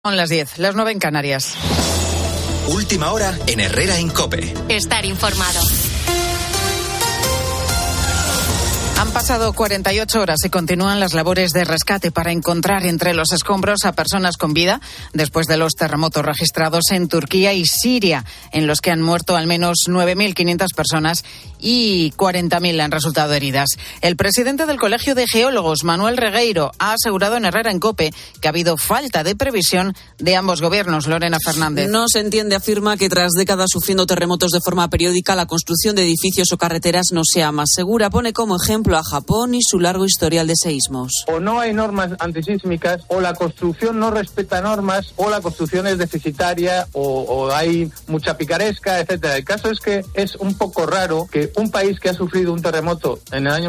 Son las 10, las 9 en Canarias. Última hora en Herrera en COPE. Estar informado. Han pasado 48 horas y continúan las labores de rescate para encontrar entre los escombros a personas con vida después de los terremotos registrados en Turquía y Siria, en los que han muerto al menos 9.500 personas y 40.000 han resultado heridas. El presidente del Colegio de Geólogos, Manuel Regueiro, ha asegurado en Herrera en COPE que ha habido falta de previsión de ambos gobiernos. Lorena Fernández. No se entiende, afirma, que tras décadas sufriendo terremotos de forma periódica, la construcción de edificios o carreteras no sea más segura. Pone como ejemplo a Japón y su largo historial de seísmos. O no hay normas antisísmicas, o la construcción no respeta normas, o la construcción es deficitaria, o hay mucha picaresca, etcétera. El caso es que es un poco raro que un país que ha sufrido un terremoto en el año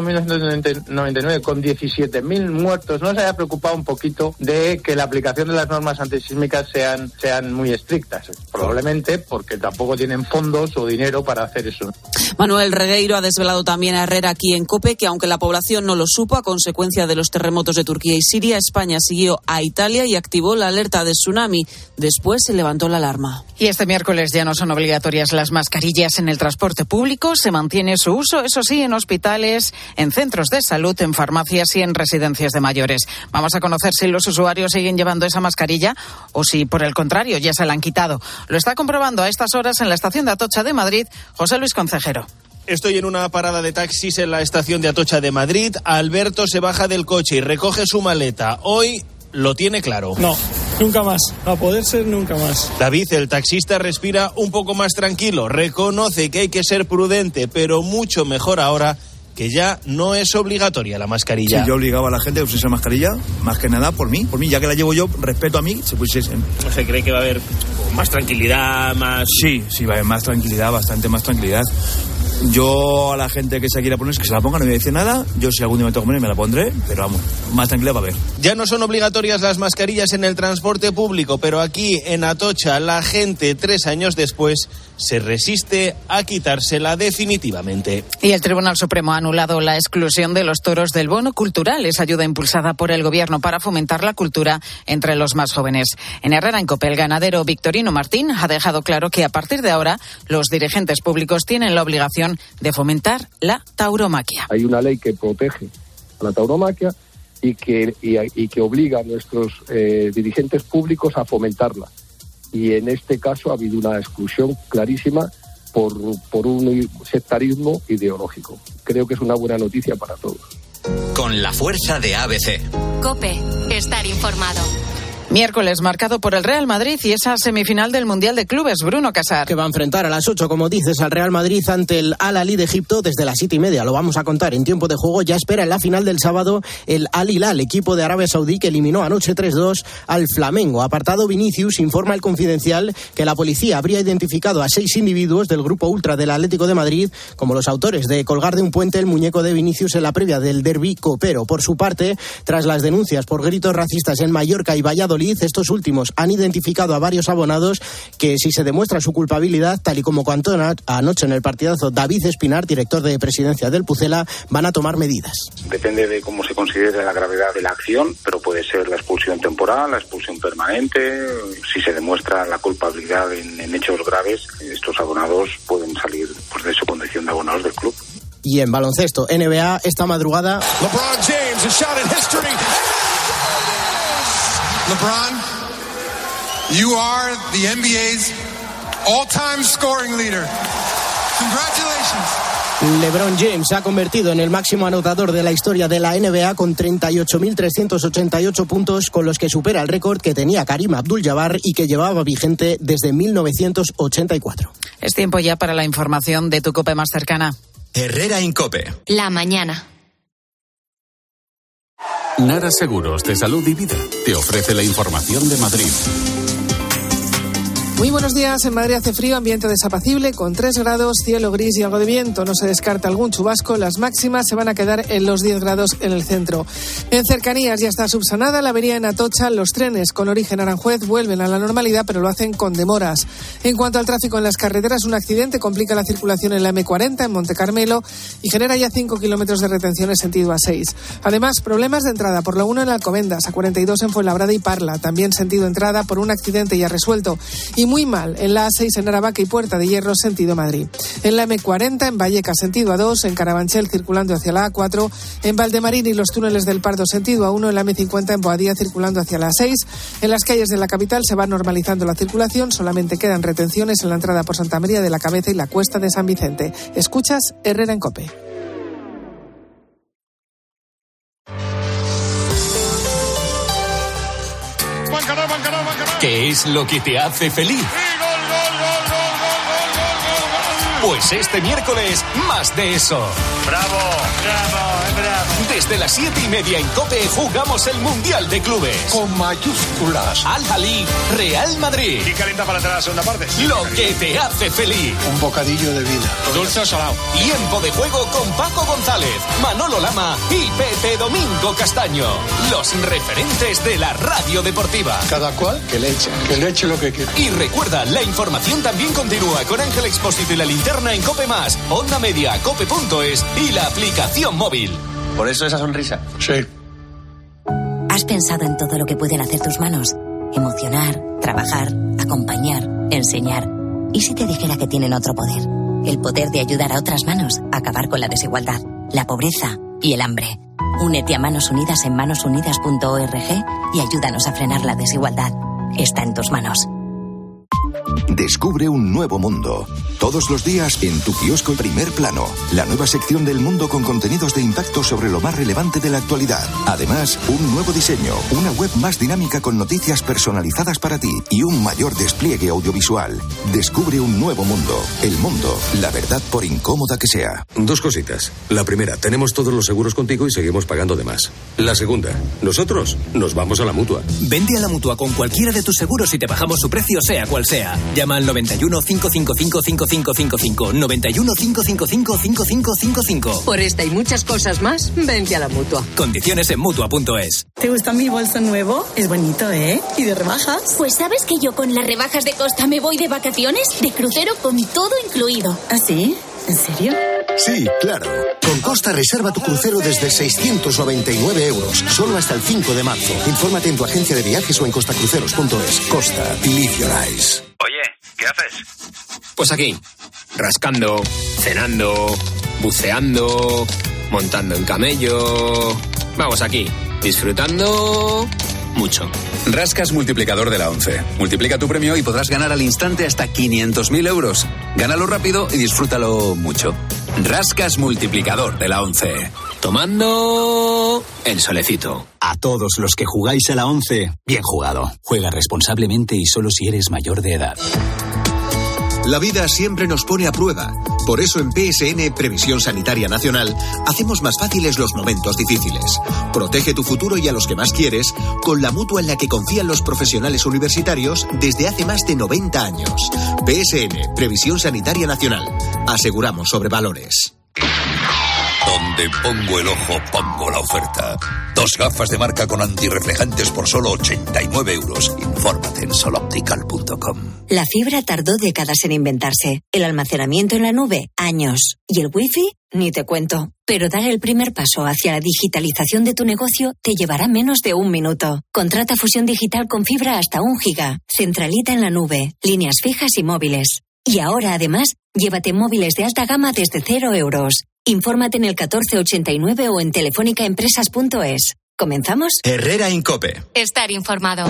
1999 con 17.000 muertos no se haya preocupado un poquito de que la aplicación de las normas antisísmicas sean muy estrictas. Probablemente porque tampoco tienen fondos o dinero para hacer eso. Manuel Regueiro ha desvelado también a Herrera aquí en COPE que, aunque la población no lo supo a consecuencia de los terremotos de Turquía y Siria, España siguió a Italia y activó la alerta de tsunami. Después se levantó la alarma. Y este miércoles ya no son obligatorias las mascarillas en el transporte público. Se mantiene su uso, eso sí, en hospitales, en centros de salud, en farmacias y en residencias de mayores. Vamos a conocer si los usuarios siguen llevando esa mascarilla o si, por el contrario, ya se la han quitado. Lo está comprobando a estas horas en la estación de Atocha de Madrid José Luis Concejero. Estoy en una parada de taxis en la estación de Atocha de Madrid. Alberto se baja del coche y recoge su maleta. Hoy lo tiene claro. No, nunca más. A poder ser, nunca más. David, el taxista, respira un poco más tranquilo. Reconoce que hay que ser prudente, pero mucho mejor ahora que ya no es obligatoria la mascarilla. Sí, yo obligaba a la gente a usar mascarilla, más que nada por mí, ya que la llevo yo, respeto a mí, se pusiesen. ¿No se cree que va a haber más tranquilidad, más...? Sí, va a haber más tranquilidad, bastante más tranquilidad. Yo a la gente que se quiera poner, que se la ponga, no voy a decir nada. Yo si algún día me tengo que poner, me la pondré, pero vamos, más tranquilidad va a haber. Ya no son obligatorias las mascarillas en el transporte público, pero aquí en Atocha la gente 3 años después se resiste a quitársela definitivamente. Y el Tribunal Supremo ha anulado la exclusión de los toros del bono cultural. Es ayuda impulsada por el Gobierno para fomentar la cultura entre los más jóvenes. En Herrera en COPE, el ganadero Victorino Martín ha dejado claro que a partir de ahora los dirigentes públicos tienen la obligación de fomentar la tauromaquia. Hay una ley que protege a la tauromaquia y que obliga a nuestros dirigentes públicos a fomentarla. Y en este caso ha habido una exclusión clarísima por un sectarismo ideológico. Creo que es una buena noticia para todos. Con la fuerza de ABC. COPE, estar informado. Miércoles marcado por el Real Madrid y esa semifinal del Mundial de Clubes. Bruno Casar. Que va a enfrentar a las 8, como dices, al Real Madrid ante el Al-Ahly de Egipto desde las 7:30. Lo vamos a contar en tiempo de juego. Ya espera en la final del sábado el Al-Hilal, equipo de Arabia Saudí que eliminó anoche 3-2 al Flamengo. Apartado Vinicius, informa el Confidencial que la policía habría identificado a 6 individuos del grupo ultra del Atlético de Madrid como los autores de colgar de un puente el muñeco de Vinicius en la previa del derbi copero. Por su parte, tras las denuncias por gritos racistas en Mallorca y Valladolid, estos últimos han identificado a varios abonados que, si se demuestra su culpabilidad, tal y como contó anoche en el partidazo David Espinar, director de presidencia del Pucela, van a tomar medidas. Depende de cómo se considere la gravedad de la acción, pero puede ser la expulsión temporal, la expulsión permanente. Si se demuestra la culpabilidad en hechos graves, estos abonados pueden salir de su condición de abonados del club. Y en baloncesto, NBA, esta madrugada... LeBron James, a shot in history. LeBron, you are the NBA's all-time scoring leader. Congratulations. LeBron James se ha convertido en el máximo anotador de la historia de la NBA con 38.388 puntos, con los que supera el récord que tenía Karim Abdul-Jabbar y que llevaba vigente desde 1984. Es tiempo ya para la información de tu COPE más cercana. Herrera en COPE. La mañana. Nara Seguros de Salud y Vida te ofrece la información de Madrid. Muy buenos días. En Madrid hace frío, ambiente desapacible, con 3 grados, cielo gris y algo de viento. No se descarta algún chubasco. Las máximas se van a quedar en los 10 grados en el centro. En cercanías ya está subsanada la avería en Atocha. Los trenes con origen Aranjuez vuelven a la normalidad, pero lo hacen con demoras. En cuanto al tráfico en las carreteras, un accidente complica la circulación en la M40 en Monte Carmelo y genera ya 5 kilómetros de retención en sentido A6. Además, problemas de entrada por la 1 en Alcobendas, A42 en Fuenlabrada y Parla. También sentido entrada por un accidente ya resuelto. Y muy mal en la A6 en Aravaca y Puerta de Hierro, sentido Madrid. En la M40 en Vallecas, sentido A2, en Carabanchel circulando hacia la A4, en Valdemarín y los túneles del Pardo, sentido A1, en la M50 en Boadilla circulando hacia la A6. En las calles de la capital se va normalizando la circulación, solamente quedan retenciones en la entrada por Santa María de la Cabeza y la Cuesta de San Vicente. Escuchas Herrera en COPE. ¿Qué es lo que te hace feliz? Pues este miércoles, más de eso. ¡Bravo! Desde las 7:30 en COPE jugamos el Mundial de Clubes. Con mayúsculas. Al-Ahly, Real Madrid. ¿Y calienta para entrar a la segunda parte? Lo que te hace feliz. Un bocadillo de vida. Dulce o salado. Tiempo de juego con Paco González, Manolo Lama y Pepe Domingo Castaño. Los referentes de la radio deportiva. Cada cual que le eche lo que quiera. Y recuerda, la información también continúa con Ángel Expósito y la linterna en COPE+, Onda Media, cope.es y la aplicación móvil. ¿Por eso esa sonrisa? Sí. ¿Has pensado en todo lo que pueden hacer tus manos? Emocionar, trabajar, acompañar, enseñar. ¿Y si te dijera que tienen otro poder? El poder de ayudar a otras manos a acabar con la desigualdad, la pobreza y el hambre. Únete a Manos Unidas en manosunidas.org y ayúdanos a frenar la desigualdad. Está en tus manos. Descubre un nuevo mundo. Todos los días en tu kiosco Primer Plano. La nueva sección del mundo con contenidos de impacto sobre lo más relevante de la actualidad. Además, un nuevo diseño, una web más dinámica con noticias personalizadas para ti y un mayor despliegue audiovisual. Descubre un nuevo mundo. El mundo, la verdad por incómoda que sea. 2 cositas. La primera, tenemos todos los seguros contigo y seguimos pagando de más. La segunda, nosotros nos vamos a la Mutua. Vente a la Mutua con cualquiera de tus seguros y te bajamos su precio sea cual sea. Llama al 91 555 5555. 91 555 5555. Por esta y muchas cosas más, vente a la Mutua. Condiciones en Mutua.es. ¿Te gusta mi bolso nuevo? Es bonito, ¿eh? ¿Y de rebajas? Pues ¿sabes que yo con las rebajas de Costa me voy de vacaciones? De crucero con todo incluido. ¿Ah, sí? ¿En serio? Sí, claro. Con Costa reserva tu crucero desde 699 euros, solo hasta el 5 de marzo. Infórmate en tu agencia de viajes o en costacruceros.es. Costa, live your eyes. Oye, ¿qué haces? Pues aquí, rascando, cenando, buceando, montando en camello. Vamos aquí, disfrutando mucho. Rascas multiplicador de la ONCE. Multiplica tu premio y podrás ganar al instante hasta 500.000 euros. Gánalo rápido y disfrútalo mucho. Rascas multiplicador de la ONCE. Tomando el solecito. A todos los que jugáis a la ONCE, bien jugado. Juega responsablemente y solo si eres mayor de edad. La vida siempre nos pone a prueba. Por eso en PSN, Previsión Sanitaria Nacional, hacemos más fáciles los momentos difíciles. Protege tu futuro y a los que más quieres con la mutua en la que confían los profesionales universitarios desde hace más de 90 años. PSN, Previsión Sanitaria Nacional. Aseguramos sobre valores. Donde pongo el ojo, pongo la oferta. 2 gafas de marca con antirreflejantes por solo 89 euros. Infórmate en soloptical.com. La fibra tardó décadas en inventarse. El almacenamiento en la nube, años. Y el wifi, ni te cuento. Pero dar el primer paso hacia la digitalización de tu negocio te llevará menos de 1 minuto. Contrata fusión digital con fibra hasta 1 giga. Centralita en la nube. Líneas fijas y móviles. Y ahora, además, llévate móviles de alta gama desde 0 euros. Infórmate en el 1489 o en telefónicaempresas.es. ¿Comenzamos? Herrera en COPE. Estar informado.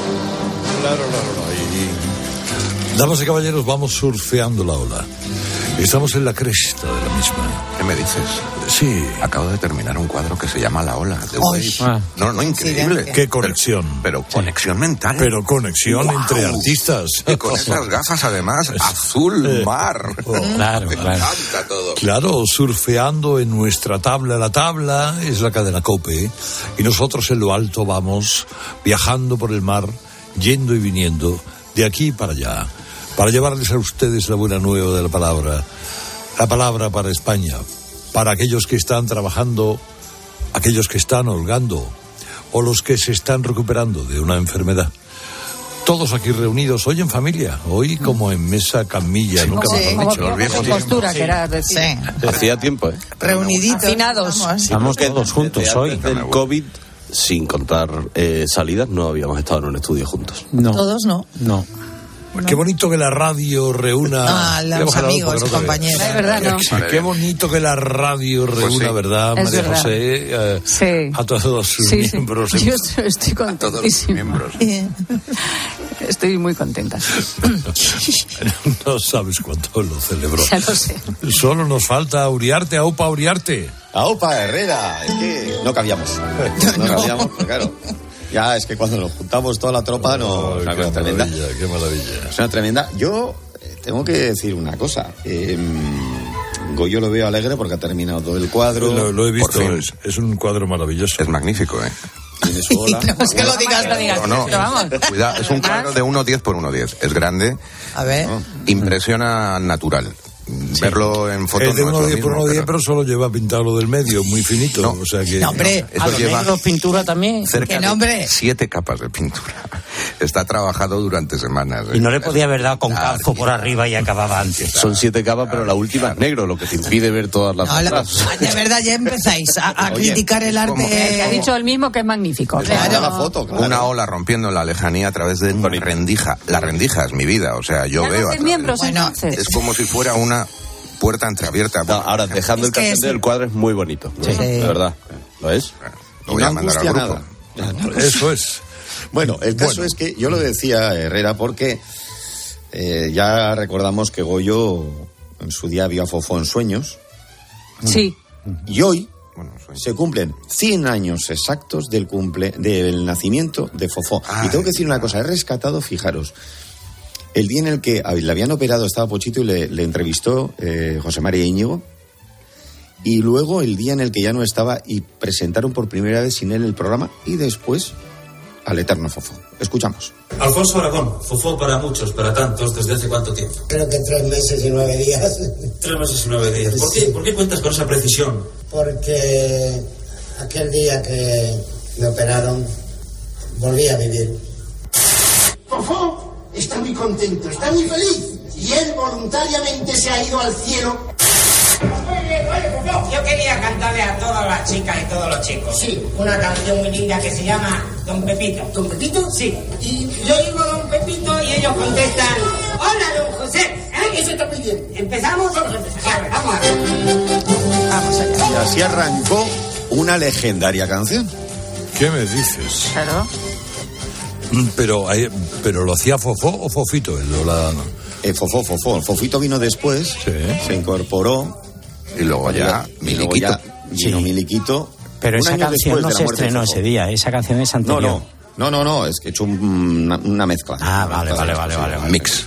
Damas y caballeros, vamos surfeando la ola. Estamos en la cresta de la misma. ¿Qué me dices? Sí. Acabo de terminar un cuadro que se llama La Ola, de Wave. No, increíble. Qué conexión. Pero conexión mental. Pero conexión entre artistas. Y con esas gafas, además, azul mar. Claro, Me encanta todo. Claro, surfeando en nuestra tabla. La tabla es la cadena COPE. Y nosotros en lo alto vamos viajando por el mar, yendo y viniendo, de aquí para allá, para llevarles a ustedes la buena nueva de la palabra para España, para aquellos que están trabajando, aquellos que están holgando, o los que se están recuperando de una enfermedad. Todos aquí reunidos, hoy en familia, hoy como en mesa camilla, nunca mejor dicho. Los viejos postura, que era decir. Sí. Hacía tiempo, Reuniditos. Afinados. Estamos todos juntos hoy. Antes del COVID, sin contar salidas, no habíamos estado en un estudio juntos. No. Todos no. No. Qué bonito que la radio reúna a los amigos, compañeros. Es verdad, ¿no? Qué bonito que la radio reúna, ¿verdad, María verdad. José? Sí. A todos sus miembros. Yo estoy contentísima. Estoy muy contenta. No sabes cuánto lo celebró. Ya lo sé. Solo nos falta Uriarte, Aupa Uriarte. Aupa Herrera, es que no cabíamos. No cabíamos, pero claro. Ya, es que cuando nos juntamos toda la tropa, es una cosa tremenda. Qué maravilla. Es una tremenda. Yo tengo que decir una cosa. Goyo lo veo alegre porque ha terminado todo el cuadro. Lo he visto, es un cuadro maravilloso. Es magnífico, Tiene su ola. No, es que lo digas. No, pero vamos. Cuidado, es un cuadro de 1,10 por 1,10. Es grande. A ver. ¿No? Impresiona natural. Sí. Verlo en fotos es de 1,10 por 1,10, pero solo lleva pintado lo del medio, muy finito. No, o sea que, no, hombre, eso lleva negros, pintura también. Cerca de 7 capas de pintura. Está trabajado durante semanas. Y no le podía haber dado con calco por arriba y acababa antes. Son 7 capas, pero la última es negro, lo que te impide ver todas las otras. De verdad, ya empezáis a criticar el arte. Que ha dicho el mismo que es magnífico. Claro. La foto, claro. Una ola rompiendo la lejanía a través de una rendija. La rendija es mi vida, o sea, yo veo. Miembros, entonces. Es como si fuera una puerta entreabierta. No, ahora, dejando el cachete del cuadro es muy bonito. Sí. De verdad. ¿Lo es? Lo voy a mandar al grupo. Nada. Eso es. Bueno, el caso es que yo lo decía, Herrera, porque ya recordamos que Goyo en su día vio a Fofó en Sueños. Sí. Y hoy se cumplen 100 años exactos del nacimiento de Fofó. Y tengo que decir una cosa, he rescatado, fijaros, el día en el que le habían operado, estaba Pochito y le entrevistó José María Íñigo, y luego el día en el que ya no estaba y presentaron por primera vez sin él el programa, y después al eterno Fofó. Escuchamos. Alfonso Aragón, Fofó para muchos, para tantos, ¿desde hace cuánto tiempo? Creo que 3 meses y 9 días. 3 meses y 9 días. ¿Por qué cuentas con esa precisión? Porque aquel día que me operaron, volví a vivir. Fofó está muy contento, está muy feliz. Y él voluntariamente se ha ido al cielo. Yo quería cantarle a todas las chicas y todos los chicos. Sí. Una canción muy linda que se llama Don Pepito. ¿Don Pepito? Sí. Y yo digo Don Pepito y ellos contestan: hola, Don José. Eso está muy bien. ¿Empezamos? Vamos a empezar. Vamos allá. Y así arrancó una legendaria canción. ¿Qué me dices? Claro. Pero lo hacía Fofó o Fofito. Fofó. Fofito vino después, se incorporó. Y luego ya Miliquito. Vino Miliquito. Pero esa canción no se estrenó ese día, esa canción es anterior. No, es que he hecho una mezcla. Vale. Mix.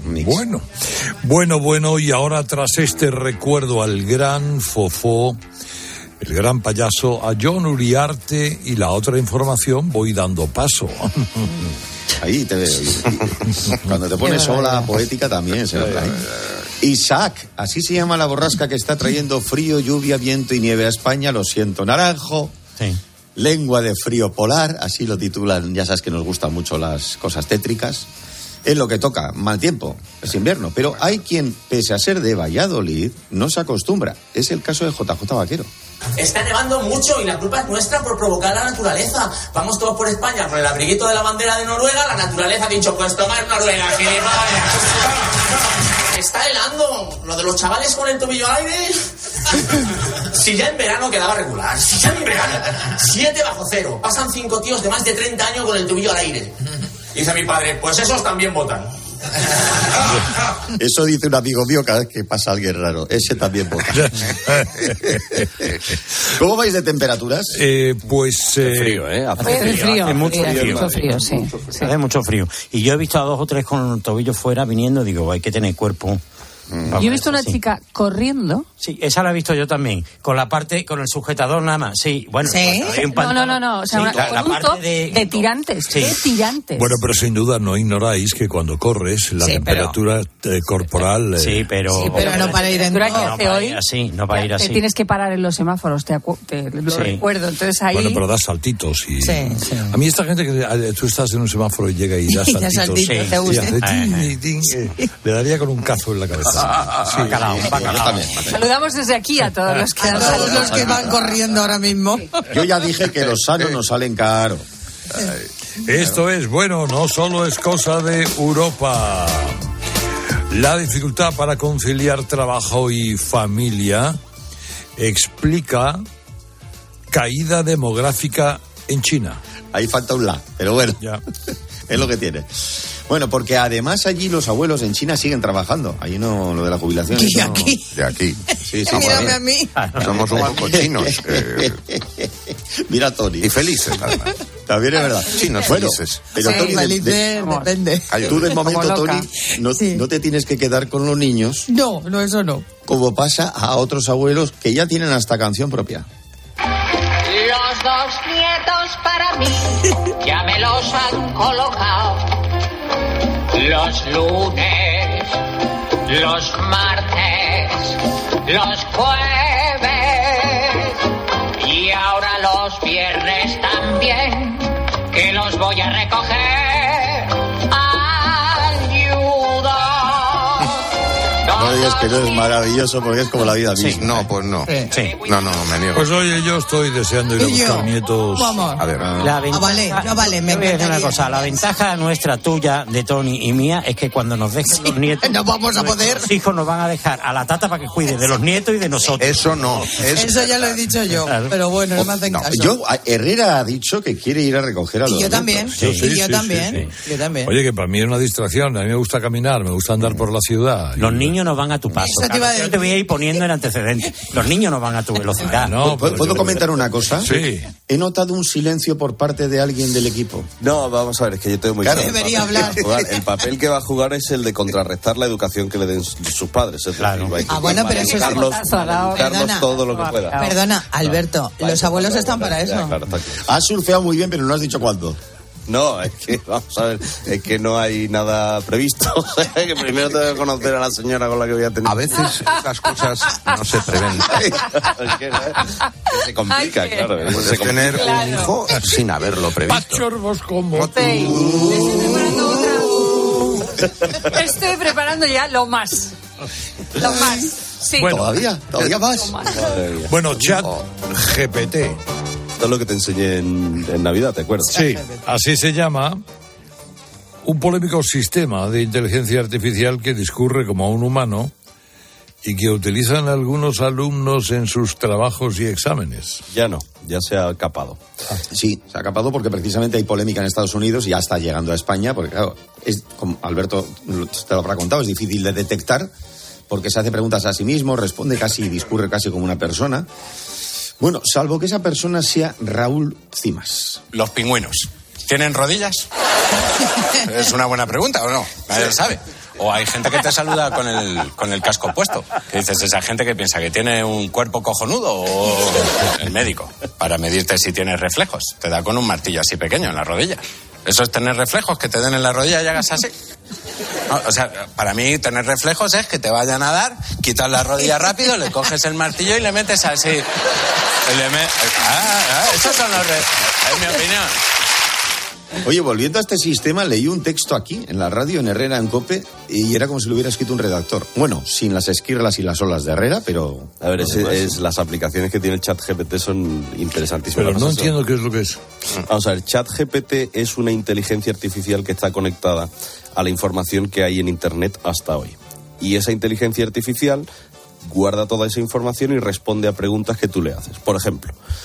Bueno, y ahora tras este recuerdo al gran Fofó, el gran payaso, a Jon Uriarte y la otra información, voy dando paso. Ahí te veo. Cuando te pones sola poética también se nota. Isaac, así se llama la borrasca que está trayendo frío, lluvia, viento y nieve a España. Lo siento, Naranjo. Sí. Lengua de frío polar, así lo titulan. Ya sabes que nos gustan mucho las cosas tétricas. Es lo que toca, mal tiempo, es invierno. Pero hay quien, pese a ser de Valladolid, no se acostumbra. Es el caso de JJ Vaquero. Está nevando mucho y la culpa es nuestra por provocar la naturaleza. Vamos todos por España con el abriguito de la bandera de Noruega. La naturaleza ha dicho, pues toma en Noruega, está helando. Lo de los chavales con el tobillo al aire. Si ya en verano quedaba regular. Si ya en verano. 7 bajo cero. Pasan 5 tíos de más de 30 años con el tobillo al aire. Dice mi padre, pues esos también votan. Eso dice un amigo mío cada vez que pasa alguien raro. Ese también vota. ¿Cómo vais de temperaturas? Hace frío, ¿eh? Hace mucho frío, sí. Hace mucho frío. Y yo he visto a 2 o 3 con el tobillo fuera viniendo, digo, hay que tener cuerpo. Yo he visto una chica corriendo. Sí, esa la he visto yo también. Con el sujetador nada más. Sí, bueno. ¿Sí? No. O sea, con un top de tirantes. Sí. De tirantes. Bueno, pero sin duda no ignoráis que cuando corres la temperatura corporal... Sí, pero no para ir en... No para ir así. Te tienes que parar en los semáforos, lo recuerdo. Entonces ahí... Bueno, pero das saltitos y... Sí. A mí esta gente que tú estás en un semáforo y llega y das saltitos... ¿te gusta? Le daría con un cazo en la cabeza. Bacalao. Saludamos desde aquí a todos los que van corriendo ahora mismo. Yo ya dije que los sanos nos salen caros. Esto es, bueno, no solo es cosa de Europa. La dificultad para conciliar trabajo y familia explica caída demográfica en China. Ahí falta un la, pero bueno, ya. Es lo que tiene. Bueno, porque además allí los abuelos en China siguen trabajando. Allí no, lo de la jubilación. ¿Y aquí? De aquí. Sí, mírame a mí. Somos un poco chinos. Mira a Tony. Y felices, además. También es verdad. Chinos felices. Pero Tony, depende. Tú de momento, Tony, no te tienes que quedar con los niños. No, eso no. Como pasa a otros abuelos que ya tienen hasta canción propia. Los 2 nietos para mí, ya me los han colocado. Los lunes, los martes, los jueves y ahora los viernes también, que los voy a recoger. No digas que no es maravilloso porque es como la vida misma. Sí, no, pues no. Sí. No, me niego. Pues oye, yo estoy deseando ir a buscar nietos. Vamos. A ver. No vale, me voy a decir una cosa. La ventaja nuestra, tuya, de Tony y mía, es que cuando nos dejen los nietos... No vamos a poder. Los hijos nos van a dejar a la tata para que cuide de los nietos y de nosotros. Eso no. Eso ya lo he dicho yo. Claro. Pero bueno, no me hacen caso. Herrera ha dicho que quiere ir a recoger a los nietos. Yo también. Oye, que para mí es una distracción. A mí me gusta caminar, me gusta andar por la ciudad. Los niños no van a tu paso. Yo te voy a ir poniendo en antecedentes. Los niños no van a tu velocidad. ¿Puedo comentar una cosa? Sí. He notado un silencio por parte de alguien del equipo. No, vamos a ver, es que yo tengo muy claro. Debería hablar. El papel que va a jugar es el de contrarrestar la educación que le den sus padres. Claro. Bueno, pero eso es Carlos todo lo que pueda. Perdona, Alberto, los abuelos están para eso. Claro, has surfeado muy bien, pero no has dicho cuándo. No, es que, vamos a ver, es que no hay nada previsto. O sea, que primero tengo que conocer a la señora con la que voy a tener. A veces las cosas no se prevén. Es que se complica, claro. Puedes tener un hijo sin haberlo previsto. Pachorros como tú. Estoy preparando ya lo más. Sí. Bueno, todavía más. Bueno, chat GPT. Esto es lo que te enseñé en Navidad, ¿te acuerdas? Sí, así se llama un polémico sistema de inteligencia artificial que discurre como un humano y que utilizan algunos alumnos en sus trabajos y exámenes. Ya no, ya se ha capado. Sí, se ha capado porque precisamente hay polémica en Estados Unidos y ya está llegando a España, porque claro, como Alberto te lo habrá contado, es difícil de detectar porque se hace preguntas a sí mismo, responde casi, discurre casi como una persona. Bueno, salvo que esa persona sea Raúl Cimas. Los pingüinos, ¿tienen rodillas? Es una buena pregunta, ¿o no? Nadie lo sabe. O hay gente que te saluda con el casco puesto. Que dices, esa gente que piensa que tiene un cuerpo cojonudo, o el médico, para medirte si tienes reflejos. Te da con un martillo así pequeño en la rodilla. Eso es tener reflejos, que te den en la rodilla y hagas así. No, o sea, para mí tener reflejos es que te vayan a dar, quitas la rodilla rápido, le coges el martillo y le metes así. Esos son los es mi opinión. Oye, volviendo a este sistema, leí un texto aquí, en la radio, en Herrera en COPE, y era como si lo hubiera escrito un redactor. Bueno, sin las esquirlas y las olas de Herrera, pero... A ver, las aplicaciones que tiene el ChatGPT son interesantísimas. Pero no entiendo qué es lo que es. Vamos a ver, ChatGPT es una inteligencia artificial que está conectada a la información que hay en Internet hasta hoy. Y esa inteligencia artificial guarda toda esa información y responde a preguntas que tú le haces. Por ejemplo,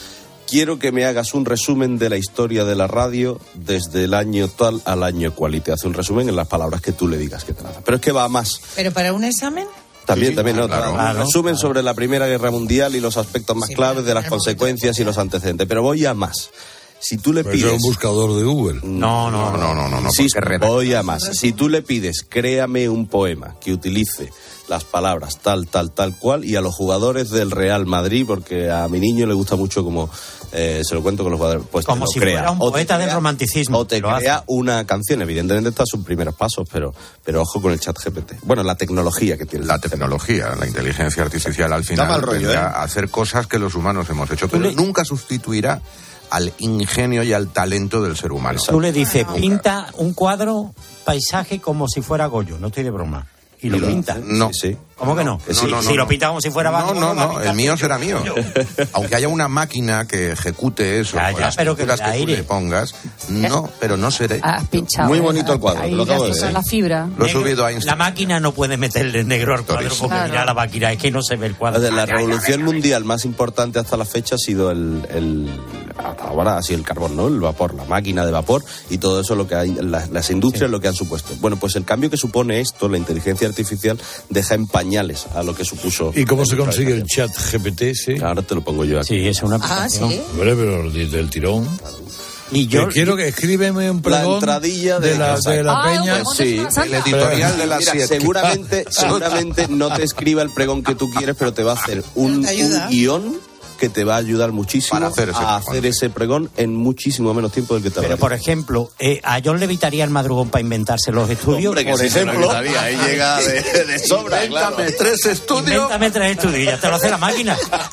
quiero que me hagas un resumen de la historia de la radio desde el año tal al año cual, y te hace un resumen en las palabras que tú le digas que te haga. Pero es que va a más. ¿Pero para un examen? También, no, claro. resumen sobre la Primera Guerra Mundial y los aspectos más claves de las consecuencias y los antecedentes. Pero voy a más. Si tú le pides... ¿Es un buscador de Google? No. Sí, voy a más. Si tú le pides, créame un poema que utilice las palabras tal cual, y a los jugadores del Real Madrid, porque a mi niño le gusta mucho como... se lo cuento con los jugadores, pues como si fuera un poeta del romanticismo. O te crea una canción. Evidentemente está sus primeros pasos, pero ojo con el ChatGPT. Bueno, la tecnología que tiene. La tecnología, la inteligencia artificial al final mal rollo, a hacer cosas que los humanos hemos hecho, pero nunca sustituirá al ingenio y al talento del ser humano. Tú le dices, pinta un cuadro, paisaje como si fuera Goyo, no estoy de broma. Y lo pinta. No. Sí. ¿Cómo que no? Si lo pinta como si fuera Van Gogh, No, el mío será mío. Aunque haya una máquina que ejecute eso, pero que le pongas, pero no seré. Has pinchado. Muy bonito el cuadro. Ahí ya está la fibra. Lo he subido a Instagram. La máquina no puede meterle negro al cuadro porque mira la máquina, es que no se ve el cuadro. La revolución mundial más importante hasta la fecha ha sido ahora ha sido el carbón, ¿no? El vapor, la máquina de vapor y todo eso, lo que hay, las industrias, lo que han supuesto. Bueno, pues el cambio que supone esto, la inteligencia artificial, deja en pañales a lo que supuso. ¿Y cómo se consigue el ChatGPT? Sí. Ahora te lo pongo yo aquí. Sí, es una aplicación. ¿Sí? Hombre, pero del tirón. Y yo quiero que escríbeme un pregón. La entradilla de la Peña. Sí, el editorial de las 7. Seguramente no te escriba el pregón que tú quieres, pero te va a hacer un guión que te va a ayudar muchísimo a hacer ese pregón en muchísimo menos tiempo del que te va a dar. Pero, por ejemplo, a John le evitaría el madrugón para inventarse los estudios. Hombre, por ejemplo. Ahí llega de sobra, Invéntame 3 estudios. Invéntame 3 estudios, ya te lo hace la máquina.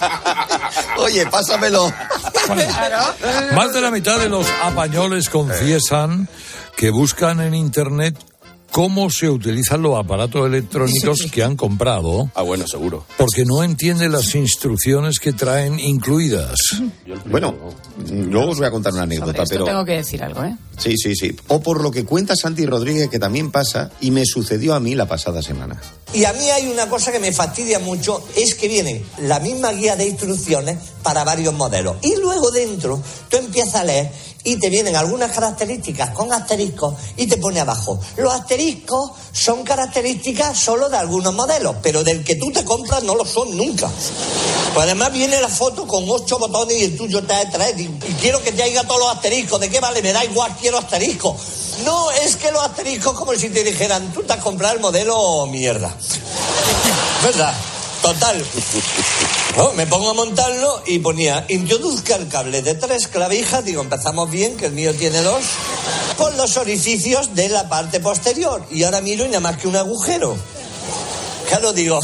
Oye, pásamelo. Más de la mitad de los españoles confiesan que buscan en Internet cómo se utilizan los aparatos electrónicos que han comprado. Bueno, seguro. Porque no entienden las instrucciones que traen incluidas. Bueno, luego os voy a contar una anécdota, pero... Tengo que decir algo, ¿eh? Sí. O por lo que cuenta Santi Rodríguez, que también pasa, y me sucedió a mí la pasada semana. Y a mí hay una cosa que me fastidia mucho, es que viene la misma guía de instrucciones para varios modelos. Y luego dentro tú empiezas a leer y te vienen algunas características con asteriscos y te pone abajo. Los asteriscos son características solo de algunos modelos, pero del que tú te compras no lo son nunca. Pues además viene la foto con 8 botones y el tuyo está de 3. Y quiero que te haya todos los asteriscos. ¿De qué vale? Me da igual, quiero asteriscos. No, es que los asteriscos como si te dijeran, tú te has comprado el modelo mierda. ¿Verdad? Total. No, me pongo a montarlo y ponía, introduzca el cable de 3 clavijas, digo, empezamos bien, que el mío tiene 2, por los orificios de la parte posterior. Y ahora miro y nada más que un agujero. Claro, digo,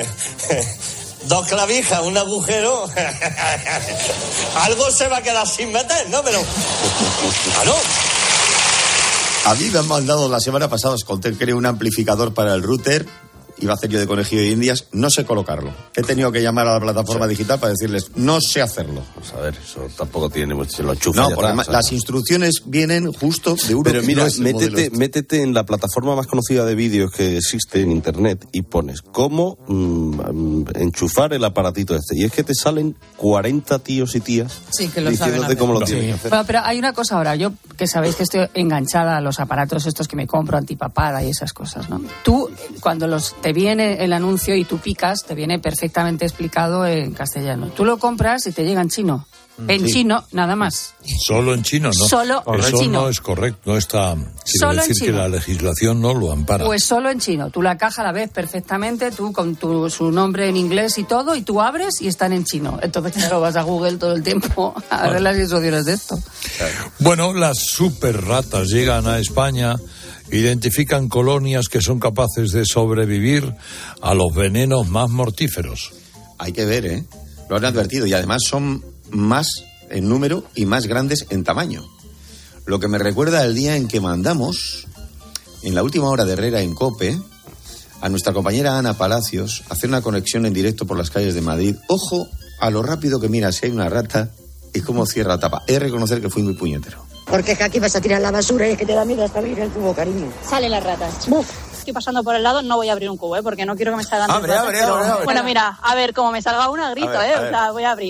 2 clavijas, un agujero, algo se va a quedar sin meter, ¿no? Pero, claro. A mí me han mandado la semana pasada, os conté que era un amplificador para el router. Iba a hacer yo de conejillo de indias, no sé colocarlo. He tenido que llamar a la plataforma digital para decirles, no sé hacerlo. Pues a ver, eso tampoco tiene mucho, se lo enchufa. No, porque además, las instrucciones vienen justo de uno. Pero mira, no métete en la plataforma más conocida de vídeos que existe en internet y pones cómo enchufar el aparatito este. Y es que te salen 40 tíos y tías que lo diciéndote cómo lo tienes que hacer. Bueno, pero hay una cosa ahora, yo que sabéis que estoy enganchada a los aparatos estos que me compro, antipapada y esas cosas, ¿no? Tú, cuando te viene el anuncio y tú picas, te viene perfectamente explicado en castellano. Tú lo compras y te llega en chino. En chino, nada más. Solo en chino, ¿no? Solo en Eso chino. no es correcto, no está... Quiero decir que la legislación no lo ampara. Pues solo en chino. Tú la caja la ves perfectamente, tú con su nombre en inglés y todo, y tú abres y están en chino. Entonces, claro, vas a Google todo el tiempo a ver las instrucciones de esto. Bueno, las super ratas llegan a España, identifican colonias que son capaces de sobrevivir a los venenos más mortíferos. Hay que ver, ¿eh? Lo han advertido y además son más en número y más grandes en tamaño. Lo que me recuerda al día en que mandamos, en la última hora de Herrera en COPE, a nuestra compañera Ana Palacios hacer una conexión en directo por las calles de Madrid. Ojo a lo rápido que mira si hay una rata y cómo cierra la tapa. He de reconocer que fui muy puñetero. Porque es que aquí vas a tirar la basura y es que te da miedo hasta abrir el cubo, cariño. Salen las ratas. ¡Buf! Estoy pasando por el lado, no voy a abrir un cubo, porque no quiero que me salgan... Abre. Bueno, mira, a ver, como me salga una, grito, O sea, voy a abrir.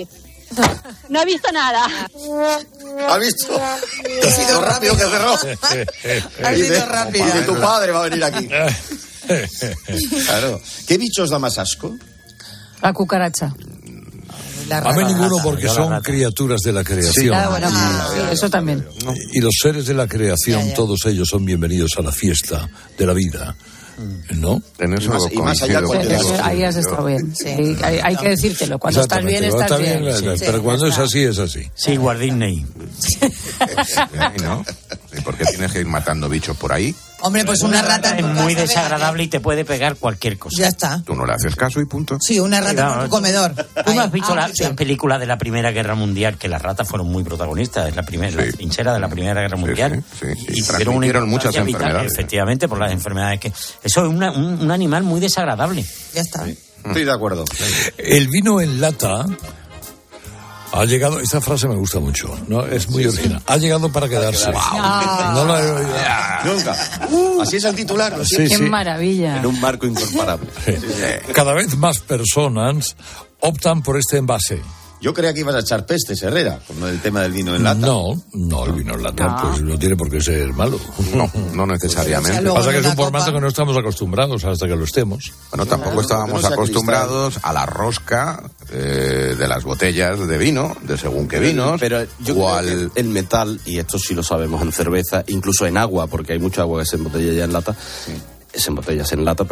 No he visto nada. ¿Has visto? Ha sido rápido que cerró. Ha sido rápido. Porque tu padre va a venir aquí. Claro. ¿Qué bichos da más asco? La cucaracha. A mí ninguno, porque son criaturas de la creación. Eso también. Y los seres de la creación, todos ellos son bienvenidos a la fiesta de la vida. ¿No? En eso y más allá ahí has estado bien. Sí. Hay que decírtelo. Cuando estás bien, estás bien. Pero cuando es así, es así. Sí, Walt Disney. ¿No? ¿Y por qué tienes que ir matando bichos por ahí? Hombre, pues una rata es muy desagradable y te puede pegar cualquier cosa. Ya está. Tú no le haces caso y punto. Sí, una rata en tu comedor. ¿Tú no has visto la película de la Primera Guerra Mundial, que las ratas fueron muy protagonistas? Es la trinchera de la Primera Guerra Mundial. Y transmitieron muchas enfermedades. Efectivamente, por las enfermedades que... Eso es un animal muy desagradable. Ya está. Estoy de acuerdo. El vino en lata... Ha llegado, esta frase me gusta mucho, ¿no? Es muy original. Ha llegado para quedarse. No lo he oído. Nunca. Así es el titular. Qué maravilla. En un marco incomparable. Cada vez más personas optan por este envase. Yo creía que ibas a echar pestes, Herrera, con el tema del vino en lata. No, el vino en lata pues no tiene por qué ser malo. No necesariamente. Lo que pasa es que es un formato que no estamos acostumbrados hasta que lo estemos. Bueno, tampoco estábamos acostumbrados a la rosca de las botellas de vino, de según qué vinos. Pero yo creo que el metal, y esto sí lo sabemos en cerveza, incluso en agua, porque hay mucha agua que se embotella ya en lata, en lata,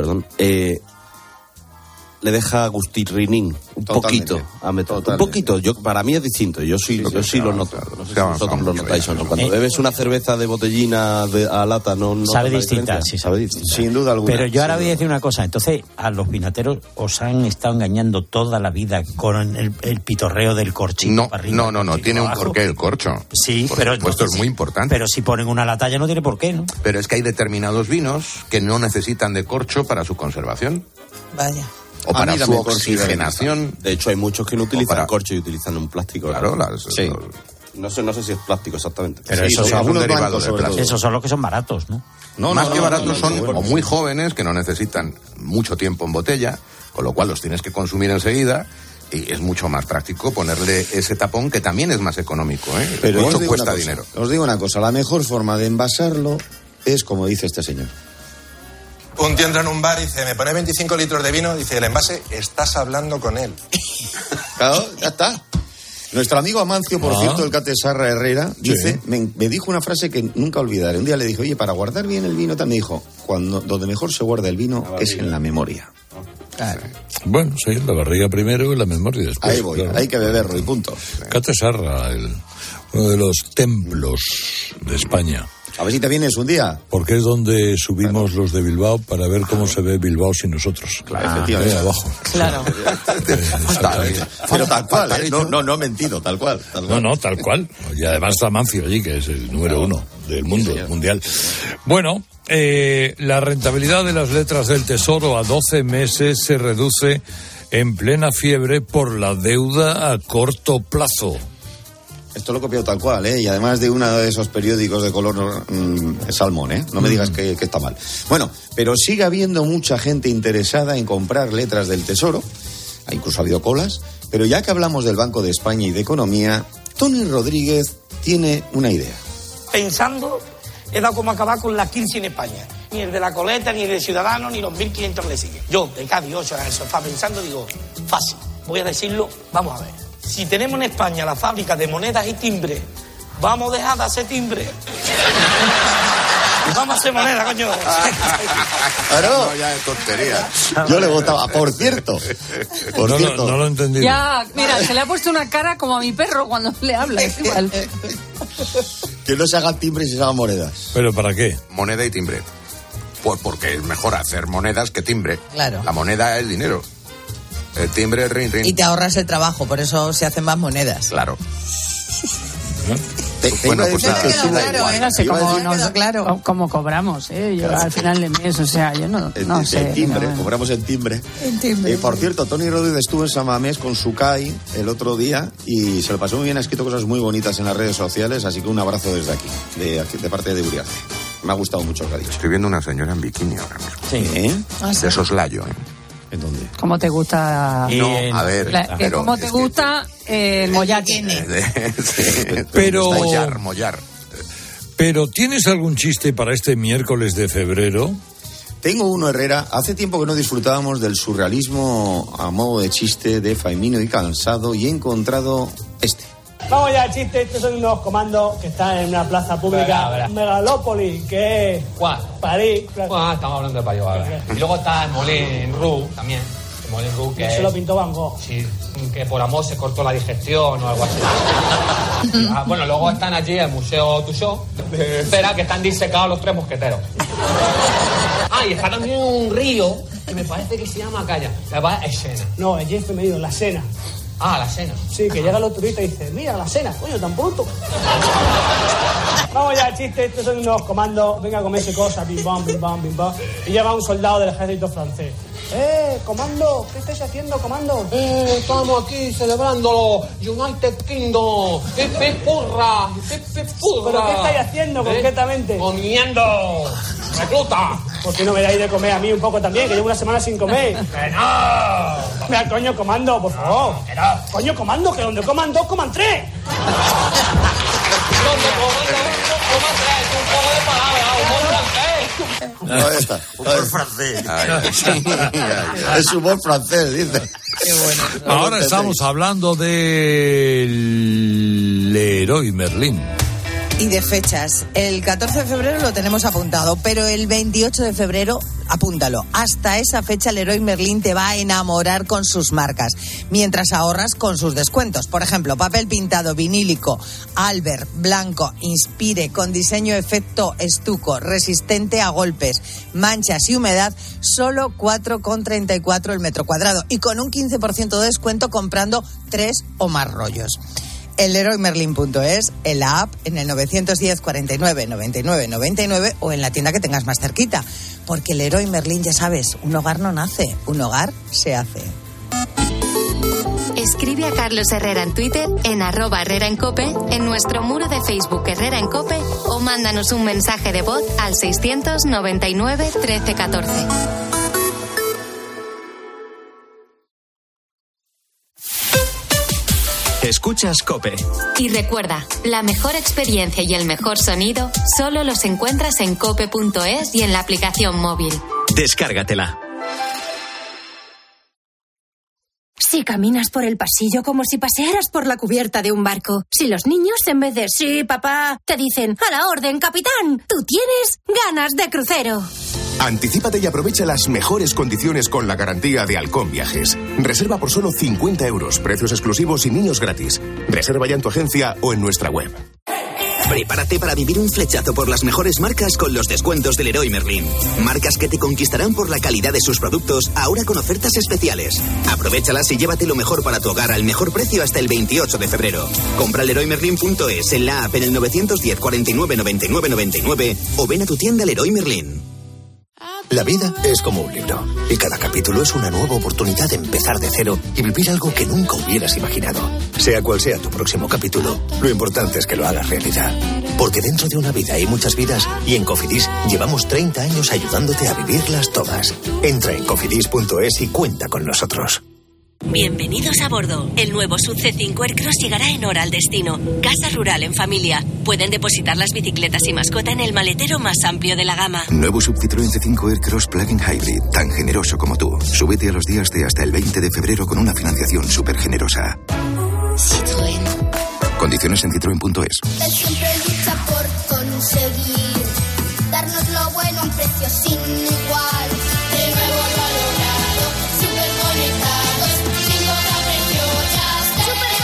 le deja gustirrinín un poquito a metal. Un poquito, para mí es distinto, yo sí lo noto. No sé si vosotros lo notáis o no. Cuando bebes una cerveza de botellina a lata no sabe distinta, sí, sabe distinta. Sin duda alguna. Pero yo ahora voy a decir una cosa, entonces a los vinateros os han estado engañando toda la vida con el pitorreo del corchito. No, tiene un porqué el corcho. Sí, pero esto es muy importante. Pero si ponen una lata ya no tiene por qué, ¿no? Pero es que hay determinados vinos que no necesitan de corcho para su conservación. Vaya. O para su oxigenación. De hecho, hay muchos que no utilizan corcho y utilizan un plástico. Claro, no sé si es plástico exactamente. Pero esos son derivados de plástico. Esos son los que son baratos, ¿no? Más que baratos son o muy jóvenes que no necesitan mucho tiempo en botella, con lo cual los tienes que consumir enseguida. Y es mucho más práctico ponerle ese tapón, que también es más económico, ¿eh? Pero mucho cuesta dinero. Os digo una cosa, la mejor forma de envasarlo es como dice este señor. Un tío entra en un bar y dice, me pone 25 litros de vino, dice, el envase, estás hablando con él. Claro, ya está. Nuestro amigo Amancio, por cierto, el Cate Sarra Herrera, dice, me dijo una frase que nunca olvidaré. Un día le dije, oye, para guardar bien el vino, también dijo, donde mejor se guarda el vino es en la memoria. Claro. Bueno, sí, la barriga primero y la memoria después. Ahí voy, hay que beberlo y punto. Cate Sarra, uno de los templos de España. A ver si te vienes un día. Porque es donde subimos los de Bilbao para ver cómo se ve Bilbao sin nosotros. Claro, efectivamente. Abajo. Claro. Pero tal cual, ¿eh? No he mentido, tal cual. No, tal cual. Y además está Mancio allí, que es el número 1 del mundo, mundial. Bueno, la rentabilidad de las letras del Tesoro a 12 meses se reduce en plena fiebre por la deuda a corto plazo. Esto lo he copiado tal cual, ¿eh? Y además de uno de esos periódicos de color salmón, ¿eh? No me digas que está mal. Bueno, pero sigue habiendo mucha gente interesada en comprar letras del Tesoro. Incluso ha habido colas. Pero ya que hablamos del Banco de España y de economía, Tony Rodríguez tiene una idea. Pensando, he dado como acabar con la crisis en España. Ni el de la coleta, ni el de Ciudadanos, ni los 1.500 que le siguen. Yo, de Cádiz, 8 en el sofá, pensando, digo, fácil. Voy a decirlo, vamos a ver. Si tenemos en España la fábrica de monedas y timbres, vamos a dejar de hacer timbres. Y vamos a hacer moneda, coño. Claro. No, ya es tontería. Yo le votaba, por cierto. No lo he entendido. Ya, mira, se le ha puesto una cara como a mi perro cuando le habla, es igual. Que no se hagan timbres y se hagan monedas. ¿Pero para qué? Moneda y timbre. Pues porque es mejor hacer monedas que timbre. Claro. La moneda es el dinero. El timbre es rin, rin. Y te ahorras el trabajo, por eso se hacen más monedas. Claro. Bueno, pues claro. Como cobramos, yo al final de mes, o sea, yo no sé. El timbre, cobramos el timbre. Por cierto, Tony Rodríguez estuvo en San Mamés con su CAI el otro día y se lo pasó muy bien, ha escrito cosas muy bonitas en las redes sociales, así que un abrazo desde aquí, de parte de Uriarte. Me ha gustado mucho lo que ha dicho. Estoy viendo una señora en bikini ahora mismo. Sí. De soslayo, ¿eh? ¿En dónde? ¿Cómo te gusta? No, a ver. ¿Cómo te gusta el mollate? Pero... Mollar. Pero, ¿tienes algún chiste para este miércoles de febrero? Tengo uno, Herrera. Hace tiempo que no disfrutábamos del surrealismo a modo de chiste de Faimino y Cansado y he encontrado este. Vamos ya, chiste. Estos son unos comandos que están en una plaza pública. Megalópolis, que es... ¿Cuál? París. Estamos hablando de París, a ver. Y luego está el Moulin Rouge también. El Moulin Rouge que se lo pintó Van Gogh. Sí, que por amor se cortó la digestión o algo así. Bueno, luego están allí el Museo Tussauds de cera, que están disecados los tres mosqueteros. Y está también un río que me parece que se llama Calla. Es Sena. No, es Jeff me dijo, la Sena. La Sena. Sí, que llegan los turistas y dicen, mira, la Sena, coño, tan pronto. Vamos ya, chiste, estos son unos comandos, venga a comerse cosas, bim bam, bim bam, bim bam. Y llega un soldado del ejército francés. Comando, ¿qué estáis haciendo, comando? Estamos aquí celebrando los United Kingdom. ¡Pepe Purra! ¡Pepe Purra! ¿Pero qué estáis haciendo concretamente? ¡Comiendo! ¡Recluta! ¿Por qué no me dais de comer a mí un poco también, que llevo una semana sin comer? ¡Que no! Mira, coño, comando, por favor. ¡Que no! Coño, comando, que donde coman dos, coman tres. Donde coman tres, un poco de palabra, humor francés. No, está. Humor francés. Es humor francés, dice. Qué bueno. Ahora estamos hablando del Leroy Merlin. Y de fechas. El 14 de febrero lo tenemos apuntado, pero el 28 de febrero, apúntalo. Hasta esa fecha Leroy Merlin te va a enamorar con sus marcas, mientras ahorras con sus descuentos. Por ejemplo, papel pintado vinílico, Albert, blanco, Inspire, con diseño efecto estuco, resistente a golpes, manchas y humedad, solo 4,34 el metro cuadrado y con un 15% de descuento comprando 3 o más rollos. En LeroyMerlin.es, en la app, en el 910 49 99 99 o en la tienda que tengas más cerquita. Porque Leroy Merlin, ya sabes, un hogar no nace, un hogar se hace. Escribe a Carlos Herrera en Twitter, en @HerreraEnCope, en nuestro muro de Facebook Herrera en Cope o mándanos un mensaje de voz al 699 13 14. Escuchas COPE. Y recuerda, la mejor experiencia y el mejor sonido solo los encuentras en cope.es y en la aplicación móvil. Descárgatela. Si caminas por el pasillo como si pasearas por la cubierta de un barco. Si los niños, en vez de sí, papá, te dicen a la orden, capitán, tú tienes ganas de crucero. Anticípate y aprovecha las mejores condiciones con la garantía de Halcón Viajes. Reserva por solo 50 euros, precios exclusivos y niños gratis. Reserva ya en tu agencia o en nuestra web. Prepárate para vivir un flechazo por las mejores marcas con los descuentos del Leroy Merlin. Marcas que te conquistarán por la calidad de sus productos, ahora con ofertas especiales. Aprovéchalas y llévate lo mejor para tu hogar al mejor precio hasta el 28 de febrero. Compra LeroyMerlin.es en la app en el 910 49 99 99 o ven a tu tienda Leroy Merlin. La vida es como un libro y cada capítulo es una nueva oportunidad de empezar de cero y vivir algo que nunca hubieras imaginado. Sea cual sea tu próximo capítulo, lo importante es que lo hagas realidad. Porque dentro de una vida hay muchas vidas y en Cofidis llevamos 30 años ayudándote a vivirlas todas. Entra en cofidis.es y cuenta con nosotros. Bienvenidos a bordo. El nuevo SUV C5 Aircross llegará en hora al destino. Casa rural en familia. Pueden depositar las bicicletas y mascota en el maletero más amplio de la gama. Nuevo SUV Citroën C5 Aircross Plug-in Hybrid, tan generoso como tú. Súbete a los días de hasta el 20 de febrero con una financiación súper generosa. Citroën. Condiciones en citroen.es. Él siempre lucha por conseguir darnos lo bueno a un precio sin igual. De nuevo lo ha logrado, súper conectados, sin cobrar precio ya está.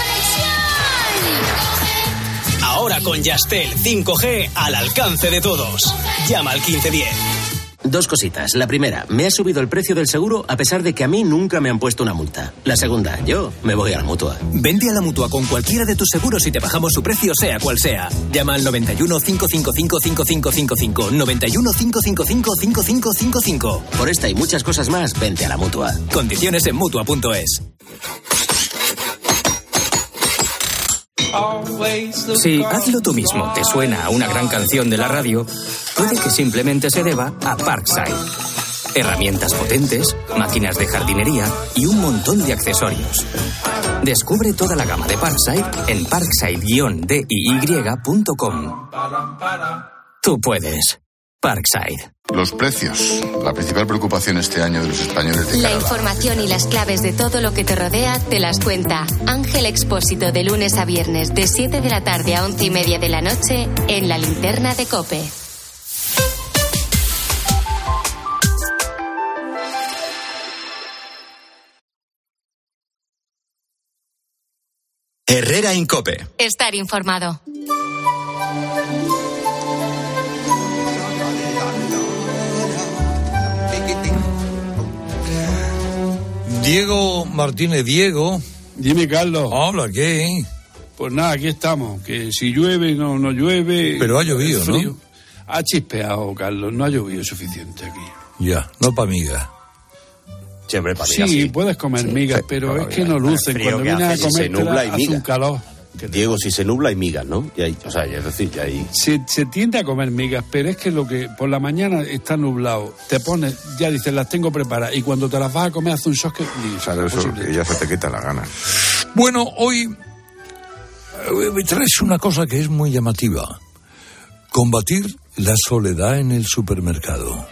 ¡Súper conexión! Ahora con Yastel 5G al alcance de todos. Llama al 1510. Dos cositas. La primera, me ha subido el precio del seguro a pesar de que a mí nunca me han puesto una multa. La segunda, yo me voy a la Mutua. Vente a la Mutua con cualquiera de tus seguros y te bajamos su precio sea cual sea. Llama al 91 555 5555. 91 555 5555. Por esta y muchas cosas más, vente a la Mutua. Condiciones en Mutua.es. Si Hazlo tú mismo te suena a una gran canción de la radio, puede que simplemente se deba a Parkside. herramientas potentes, máquinas de jardinería y un montón de accesorios. Descubre toda la gama de Parkside en parkside-diy.com. Tú puedes. Parkside. Los precios, la principal preocupación este año de los españoles de La cara. información y las claves de todo lo que te rodea te las cuenta Ángel Expósito de lunes a viernes de 7 de la tarde a 11:30 de la noche en La Linterna de COPE. Herrera en COPE. Estar informado. Diego Martínez, Diego. Dime, Carlos. Hola, ¿qué? Pues nada, aquí estamos. Que si llueve, no llueve. Pero ha llovido, ¿no? Ha chispeado, Carlos. No ha llovido suficiente aquí. Ya, no para migas. Siempre para migas. Sí, puedes comer migas, pero es que no lucen. Cuando vienes a comer, se nubla y hace migas. un calor. Diego, si se nubla y migas, ¿no? Y hay, o sea, es decir, ya hay... Se tiende a comer migas, pero es que lo que por la mañana está nublado, te pones, ya dices, las tengo preparadas, y cuando te las vas a comer hace un shock que... Sabes eso, que ya se te quita la gana. Bueno, hoy me traes una cosa que es muy llamativa. Combatir la soledad en el supermercado.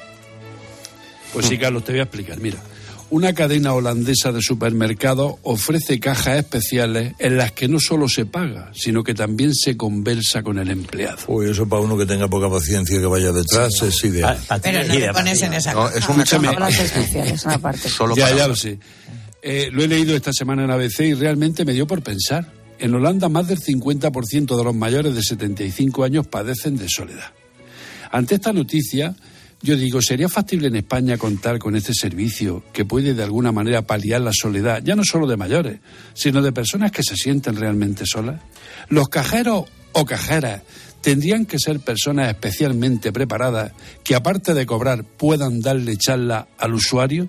Pues sí, Carlos, te voy a explicar, mira. Una cadena holandesa de supermercados ofrece cajas especiales en las que no solo se paga, sino que también se conversa con el empleado. Pues eso para uno que tenga poca paciencia que vaya detrás es ideal. Pero no le pones en esa caja. Es una caja especiales, una parte. Ya lo sé. Lo he leído esta semana en ABC y realmente me dio por pensar. En Holanda más del 50% de los mayores de 75 años padecen de soledad. Ante esta noticia... Yo digo, ¿sería factible en España contar con este servicio que puede de alguna manera paliar la soledad, ya no solo de mayores, sino de personas que se sienten realmente solas? Los cajeros o cajeras tendrían que ser personas especialmente preparadas que, aparte de cobrar, puedan darle charla al usuario.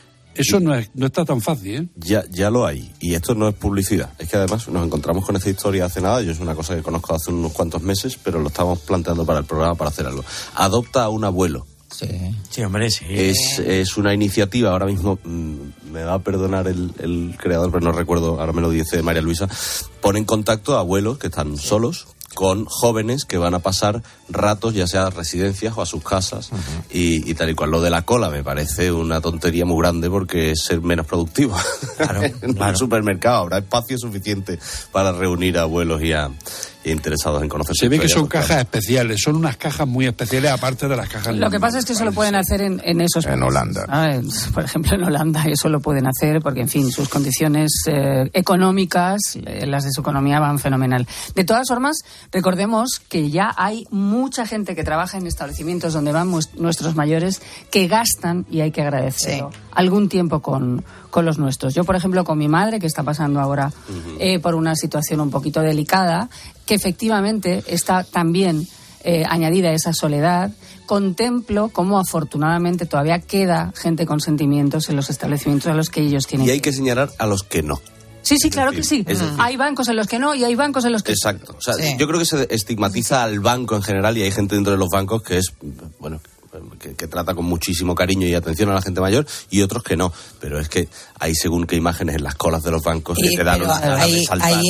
Eso no está tan fácil, ¿eh? Ya lo hay. Y esto no es publicidad. Es que además nos encontramos con esta historia hace nada. Yo es una cosa que conozco hace unos cuantos meses, pero lo estamos planteando para el programa para hacer algo. Adopta a un abuelo. Sí, hombre, sí. Es una iniciativa, ahora mismo me va a perdonar el creador, pero no recuerdo, ahora me lo dice María Luisa. Pone en contacto a abuelos que están solos con jóvenes que van a pasar ratos, ya sea a residencias o a sus casas, y tal y cual. Lo de la cola me parece una tontería muy grande porque es ser menos productivo. Claro, en el supermercado habrá espacio suficiente para reunir a abuelos y interesados en conocer. Se ve que son cajas especiales, son unas cajas muy especiales aparte de las cajas. Lo que pasa es que eso lo pueden hacer en esos países. En Holanda. Por ejemplo, en Holanda eso lo pueden hacer porque, en fin, sus condiciones económicas, las de su economía van fenomenal. De todas formas, recordemos que ya hay mucha gente que trabaja en establecimientos donde van nuestros mayores que gastan, y hay que agradecerlo, algún tiempo con los nuestros. Yo, por ejemplo, con mi madre, que está pasando ahora por una situación un poquito delicada, que efectivamente está también añadida a esa soledad, contemplo cómo afortunadamente todavía queda gente con sentimientos en los establecimientos a los que ellos tienen. Y hay que señalar a los que no. Sí, claro que sí. Hay bancos en los que no y hay bancos en los que... Exacto. O sea, yo creo que se estigmatiza al banco en general y hay gente dentro de los bancos que es, bueno, que trata con muchísimo cariño y atención a la gente mayor, y otros que no. Pero es que hay según qué imágenes en las colas de los bancos que te dan hay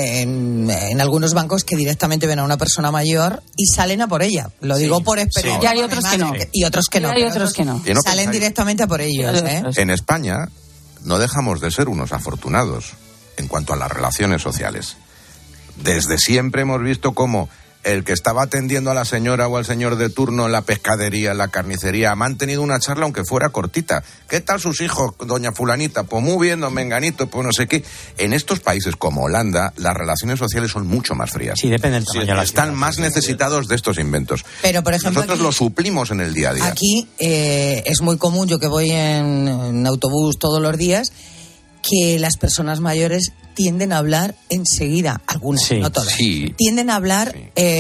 en algunos bancos que directamente ven a una persona mayor y salen a por ella. Lo digo por experiencia. Y hay otros que no. Y otros que no. Hay otros que no. Salen directamente a por ellos. En España no dejamos de ser unos afortunados en cuanto a las relaciones sociales. Desde siempre hemos visto cómo el que estaba atendiendo a la señora o al señor de turno en la pescadería, en la carnicería, ha mantenido una charla aunque fuera cortita. ¿Qué tal sus hijos, doña fulanita? Pues muy bien, don menganito, pues no sé qué. En estos países como Holanda, las relaciones sociales son mucho más frías. Sí, depende del tamaño. Están más necesitados de estos inventos. Pero, por ejemplo, nosotros lo suplimos en el día a día. Aquí es muy común, yo que voy en autobús todos los días, que las personas mayores tienden a hablar enseguida, algunas, no todas, tienden a hablar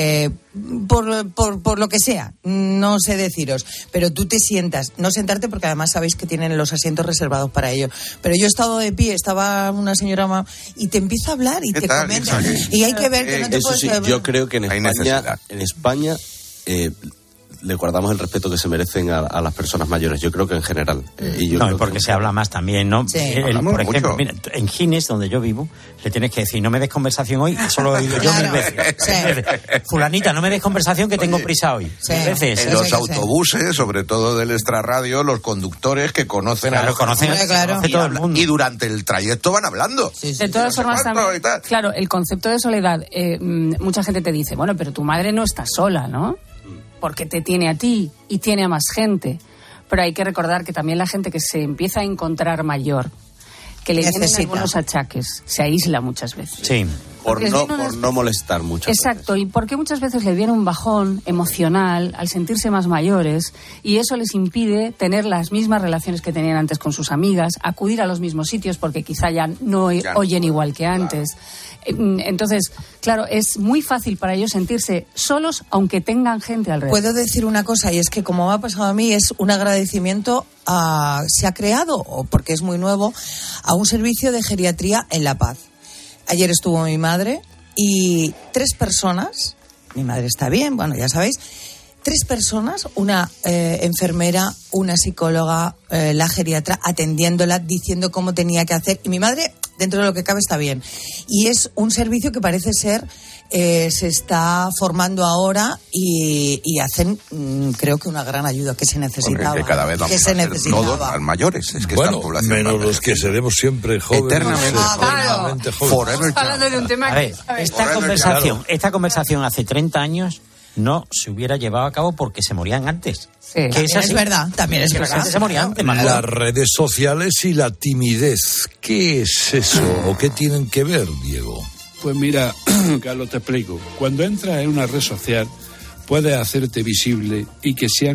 por lo que sea, no sé deciros, pero tú te sientas, no sentarte porque además sabéis que tienen los asientos reservados para ello, pero yo he estado de pie, estaba una señora y te empieza a hablar y te comenta, y hay que ver que no te eso puedes... Sí, yo creo que en España le guardamos el respeto que se merecen a las personas mayores. Yo creo que en general. No, porque se habla más también, ¿no? Sí. Por ejemplo, mira, en Gines, donde yo vivo, le tienes que decir, no me des conversación hoy, eso lo he oído yo 1000 veces. Sí. Fulanita, no me des conversación que tengo prisa hoy. Sí. 1000 veces. En los autobuses, sobre todo del extrarradio, los conductores que conocen a los conocen todo el mundo. Y durante el trayecto van hablando. De todas formas, también, claro, el concepto de soledad, mucha gente te dice, bueno, pero tu madre no está sola, ¿no? Porque te tiene a ti y tiene a más gente. Pero hay que recordar que también la gente que se empieza a encontrar mayor, que le vienen algunos achaques, se aísla muchas veces. Sí. Por no molestar mucho. Exacto, y porque muchas veces le viene un bajón emocional al sentirse más mayores y eso les impide tener las mismas relaciones que tenían antes con sus amigas, acudir a los mismos sitios porque quizá ya no oyen igual que antes. Entonces, claro, es muy fácil para ellos sentirse solos aunque tengan gente alrededor. Puedo decir una cosa, y es que como me ha pasado a mí, es un agradecimiento se ha creado, o porque es muy nuevo, a un servicio de geriatría en La Paz. Ayer estuvo mi madre y 3 personas, mi madre está bien, bueno, ya sabéis, 3 personas, una enfermera, una psicóloga, la geriatra, atendiéndola, diciendo cómo tenía que hacer. Y mi madre, dentro de lo que cabe, está bien. Y es un servicio que parece ser, se está formando ahora y hacen, creo que una gran ayuda que se necesitaba. Que cada vez vamos a ser todos más mayores. Es que esta población menos los que seremos siempre jóvenes. Eternamente jóvenes. Hablando de un tema a ver, esta conversación hace 30 años no se hubiera llevado a cabo porque se morían antes. Sí, es verdad, también es verdad. Se morían antes. Las redes sociales y la timidez, ¿qué es eso? ¿O qué tienen que ver, Diego? Pues mira, Carlos, te explico. Cuando entras en una red social, puedes hacerte visible y que sea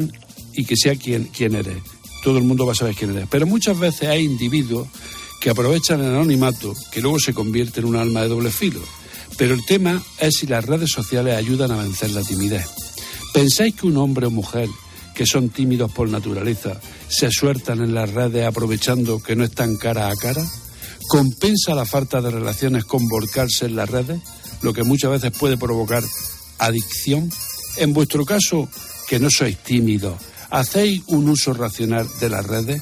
quien eres. Todo el mundo va a saber quién eres. Pero muchas veces hay individuos que aprovechan el anonimato, que luego se convierte en un arma de doble filo. Pero el tema es si las redes sociales ayudan a vencer la timidez. ¿Pensáis que un hombre o mujer que son tímidos por naturaleza se sueltan en las redes aprovechando que no están cara a cara? ¿Compensa la falta de relaciones con volcarse en las redes, lo que muchas veces puede provocar adicción? En vuestro caso, que no sois tímidos, ¿hacéis un uso racional de las redes?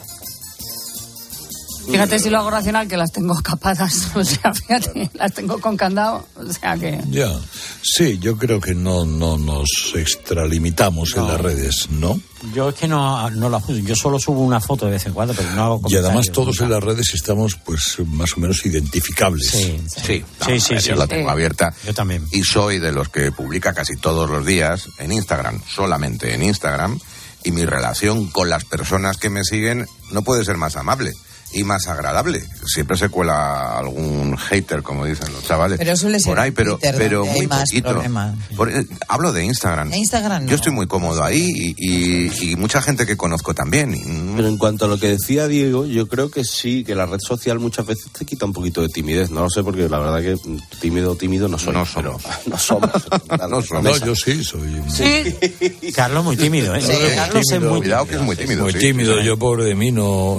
Fíjate si lo hago racional, que las tengo capadas, o sea, fíjate, las tengo con candado, o sea que... Ya, sí, yo creo que no nos extralimitamos en las redes, ¿no? Yo es que no lo ajusto, yo solo subo una foto de vez en cuando, pero no hago comentarios. Y además todos en las redes estamos, pues, más o menos identificables. Sí, yo la tengo abierta. Yo también. Y soy de los que publica casi todos los días en Instagram, solamente en Instagram, y mi relación con las personas que me siguen no puede ser más amable y más agradable. Siempre se cuela algún hater, como dicen los chavales, pero suele ser por ahí, pero muy más poquito. Hablo de Instagram. Instagram no. Yo estoy muy cómodo ahí y mucha gente que conozco también. Pero en cuanto a lo que decía Diego, yo creo que sí, que la red social muchas veces te quita un poquito de timidez. No lo sé, porque la verdad que tímido no soy. No somos. No, yo sí soy. Sí. Carlos muy tímido, ¿eh? Sí. Carlos es muy Cuidado que es muy tímido. Muy tímido. Yo, pobre de mí, no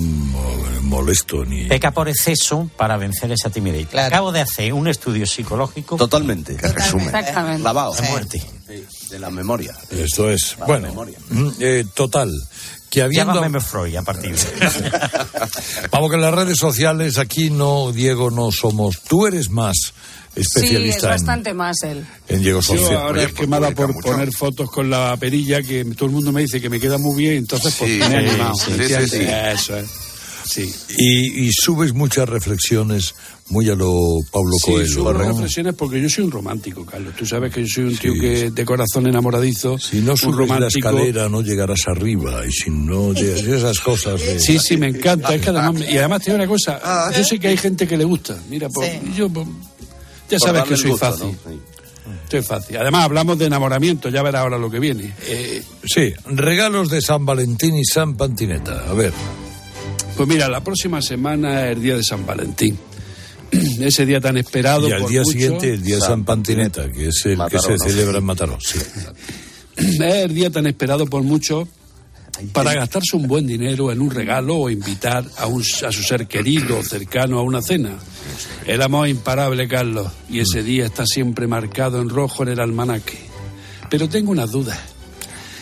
molesto ni... Peca por exceso para vencer esa timidez. Claro. Acabo de hacer un estudio psicológico. Totalmente. Que resume. Exactamente. Lavado. De muerte. De la memoria. Esto es. Bueno, total. Que habiendo... Llámame Freud a partir de... Vamos, que en las redes sociales aquí no, Diego, no somos... Tú eres más especialista. Sí, es bastante más él. En Diego Social. Social. Yo ahora es quemada por poner fotos con la perilla, que todo el mundo me dice que me queda muy bien, entonces pues me he animado. Sí. Eso es. Sí. Y subes muchas reflexiones muy a lo Paulo Coelho. Sí, subo ¿no? reflexiones porque yo soy un romántico, Carlos. Tú sabes que yo soy un tío que de corazón enamoradizo. Si no subes la escalera no llegarás arriba, y si no llegas, esas cosas de... Sí, me encanta. Es que además, y además te digo una cosa, yo sé que hay gente que le gusta. Mira, yo ya sabes que soy fácil. ¿No? Estoy fácil. Además hablamos de enamoramiento, ya verás ahora lo que viene. Sí, regalos de San Valentín y San Pantineta. A ver. Pues mira, la próxima semana es el día de San Valentín. Ese día tan esperado. Y al día siguiente, el día de San Pantineta, que es el Mataró, que se celebra en Mataró. Sí. Es el día tan esperado por muchos para gastarse un buen dinero en un regalo o invitar a su ser querido o cercano a una cena. El amor es imparable, Carlos, y ese día está siempre marcado en rojo en el almanaque. Pero tengo unas dudas.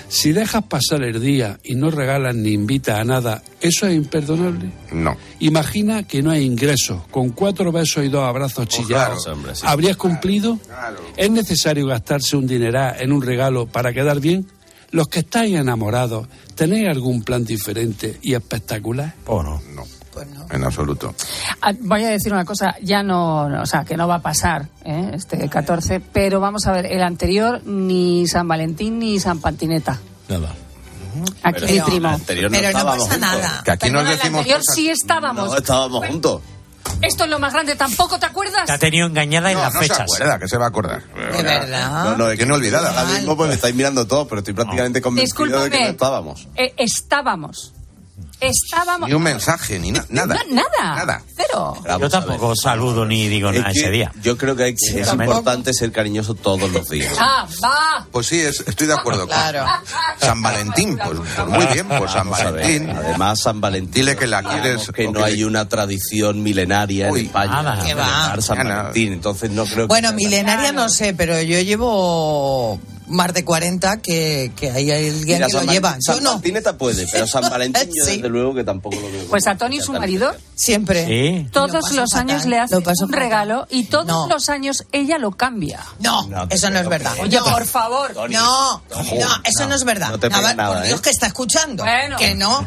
Si dejas pasar el día y no regalas ni invitas a nada, ¿eso es imperdonable? No. Imagina que no hay ingresos, con 4 besos y 2 abrazos chillados. Claro, hombre, sí. ¿Habrías cumplido? Claro. ¿Es necesario gastarse un dineral en un regalo para quedar bien? Los que estáis enamorados, ¿tenéis algún plan diferente y espectacular? ¿O no? No. En absoluto. Voy a decir una cosa, ya no, o sea, que no va a pasar este 14, pero vamos a ver, el anterior ni San Valentín ni San Pantineta. Nada. Aquí mi primo. Pero no pasa nada. Que aquí nos Perdona, decimos el anterior cosas... sí estábamos. No, estábamos juntos. Esto es lo más grande, ¿tampoco te acuerdas? Te ha tenido engañada en las no fechas. se acuerda, que se va a acordar. De verdad. No, es que Tiene olvidada. Ahora mismo pues me estáis mirando todos, pero estoy prácticamente convencido de que no estábamos. Estábamos. Ni un mensaje, ni nada. Nada. Cero. Yo tampoco saludo ni digo nada ese día. Yo creo que es importante ser cariñoso todos los días. Va. Pues sí, estoy de acuerdo. Claro. San Valentín, pues muy bien, pues San Valentín. Además, San Valentín. Dile que la quieres. Que no hay una tradición milenaria en España. nada. ¿Qué va? celebrar San Valentín, entonces no creo que... Bueno, milenaria no sé, pero yo llevo más de 40 que hay alguien que lo lleva. Yo San no. Valentineta puede, pero San Valentín yo Sí. desde luego que tampoco lo veo. Pues a Tony, su marido, Siempre. Sí. todos los años le hace un regalo y todos No. los años ella lo cambia. No, eso no es verdad. Oye, por favor. No, eso no es verdad. No te pega A ver, nada, por Dios, que está escuchando. Bueno. Que no.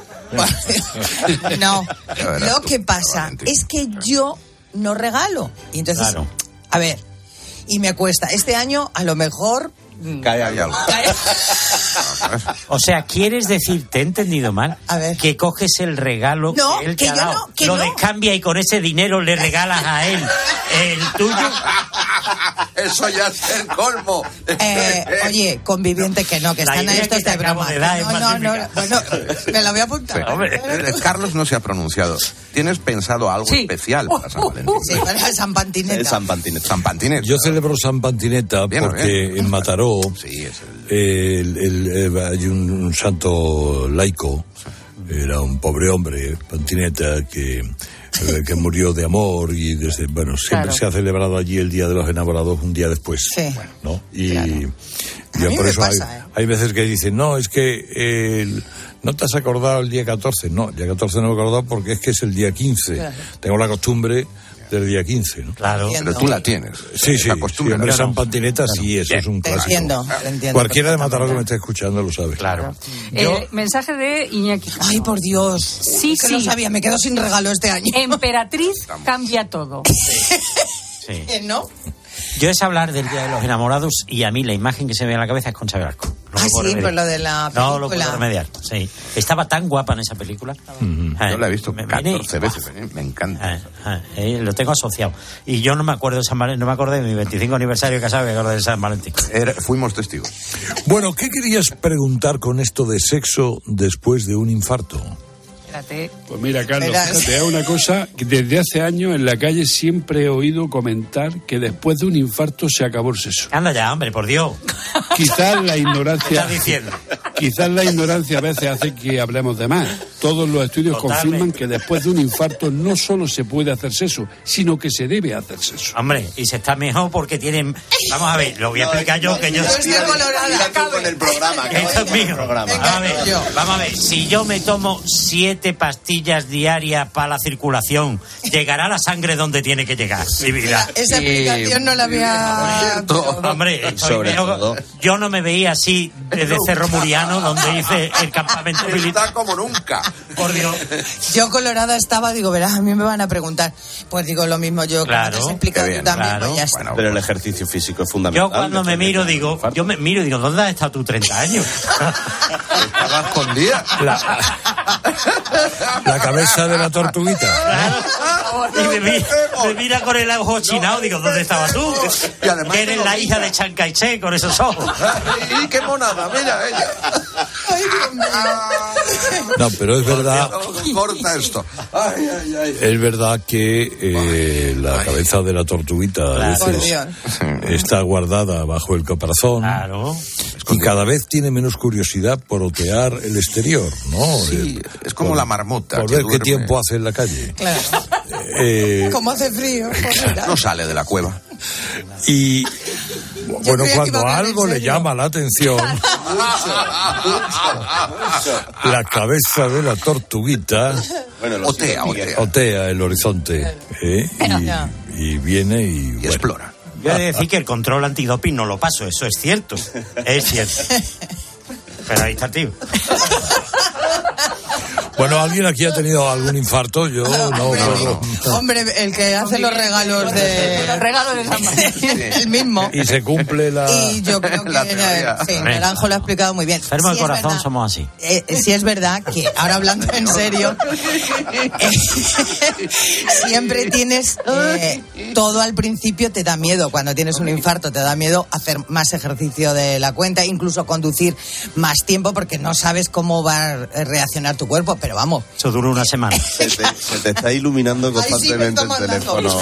No. Lo que pasa es que yo no regalo. Y entonces, Claro. a ver, y me cuesta. Este año, a lo mejor... Cae algo. O sea, ¿quieres decir, te he entendido mal, que coges el regalo No, que él que te ha yo dado, no, que lo no. descambia y con ese dinero le regalas a él el tuyo? Eso ya es el colmo. Oye, conviviente que no, que La están idea estos que te de broma. acabo de dar es No, magnífica. bueno, me la voy a apuntar. Carlos no se ha pronunciado. ¿Tienes pensado algo especial para San Valentín? Sí, para San Pantineta. San Pantineta. San Pantineta. Yo celebro San Pantineta porque en Mataró hay un santo laico, era un pobre hombre, Pantineta, que murió de amor y desde siempre se ha celebrado allí el Día de los Enamorados un día después. Sí. ¿No? Y Claro. yo A mí por me eso pasa, hay veces que dicen, no, es que no te has acordado el día 14. No, el día 14 no me he acordado porque es que es el día 15. Claro. Tengo la costumbre del día 15, ¿no? Claro. Pero tú la tienes. Sí, Esa costumbre. hombre, ¿no? San Pantineta sí, eso es un Te clásico. entiendo, te entiendo. Cualquiera de Mataró que me esté escuchando lo sabe. Claro. Mensaje de Iñaki. Ay, por Dios. Sí, que sí. no sabía, me quedo sin regalo este año. Emperatriz cambia todo. Sí. ¿No? Yo es hablar del Día de los Enamorados y a mí la imagen que se me ve en la cabeza es Concha Velasco. No lo puedo Sí, remediar. por lo de la película. No lo puedo remediar, sí. Estaba tan guapa en esa película. Yo la he visto Me 14 veces. Me encanta. Lo tengo asociado. Y yo no me acuerdo de San Valentín, no me acordé de mi 25 aniversario casado, me acuerdo de San Valentín. Fuimos testigos. Bueno, ¿qué querías preguntar con esto de sexo después de un infarto? Pues mira, Carlos, fíjate, es una cosa que desde hace años en la calle siempre he oído comentar que después de un infarto se acabó el sexo. Anda ya, hombre, por Dios. Quizás la ignorancia... ¿Qué estás diciendo? Quizás la ignorancia a veces hace que hablemos de más. Todos los estudios confirman que después de un infarto no solo se puede hacer sexo, sino que se debe hacer sexo. Hombre, y se está mejor porque tienen... Vamos a ver, lo voy a explicar yo, que yo... con el programa. Esto es mío. Vamos a ver, si yo me tomo 7 pastillas diarias para la circulación, llegará la sangre donde tiene que llegar. Mi vida. Esa explicación no la había... Hombre, Sobre todo. yo no me veía así desde Cerro Muriano, donde hice el campamento militar. Está como nunca. Por Dios. Yo colorada estaba, digo, verás, a mí me van a preguntar. Pues digo lo mismo yo, Claro, como te has explicado tú también, pues ya está. Pero el ejercicio físico es fundamental. Yo cuando me miro digo, ¿dónde has estado tú 30 años? Estaba escondida. La cabeza de la tortuguita. Y me mira con el ojo chinado, digo, ¿dónde estabas tú? Y además que eres la hija de Chiang Kai-shek con esos ojos. ¡Y qué monada! Mira ella. No, pero es verdad. Corta esto. Ay, ay, ay. Es verdad que la cabeza de la tortuguita a veces está guardada bajo el caparazón. Claro. Y cada vez tiene menos curiosidad por otear el exterior, ¿no? Sí, es como la marmota. Por que ver qué duerme. tiempo hace en la calle. Claro. Como hace frío. Pues mira. No sale de la cueva. Y bueno, creía que cuando iba a hablar en algo le serio. llama la atención, La cabeza de la tortuguita otea el horizonte, y viene y explora. Yo he de decir que el control antidoping no lo paso, eso es cierto. Es cierto. Pero ahí está el tío. Bueno, ¿alguien aquí ha tenido algún infarto? Yo no. Hombre, el que hace los regalos de... Los regalos de San Valentín. El mismo. Y se cumple la... Y yo creo que Naranjo lo ha explicado muy bien. Enfermo de corazón verdad, somos así. Sí es verdad que, ahora hablando en serio, siempre tienes... todo al principio te da miedo. Cuando tienes un infarto te da miedo hacer más ejercicio de la cuenta, incluso conducir más tiempo porque no sabes cómo va a reaccionar tu cuerpo. Pero vamos. Eso dura una semana. Se te está iluminando constantemente el teléfono.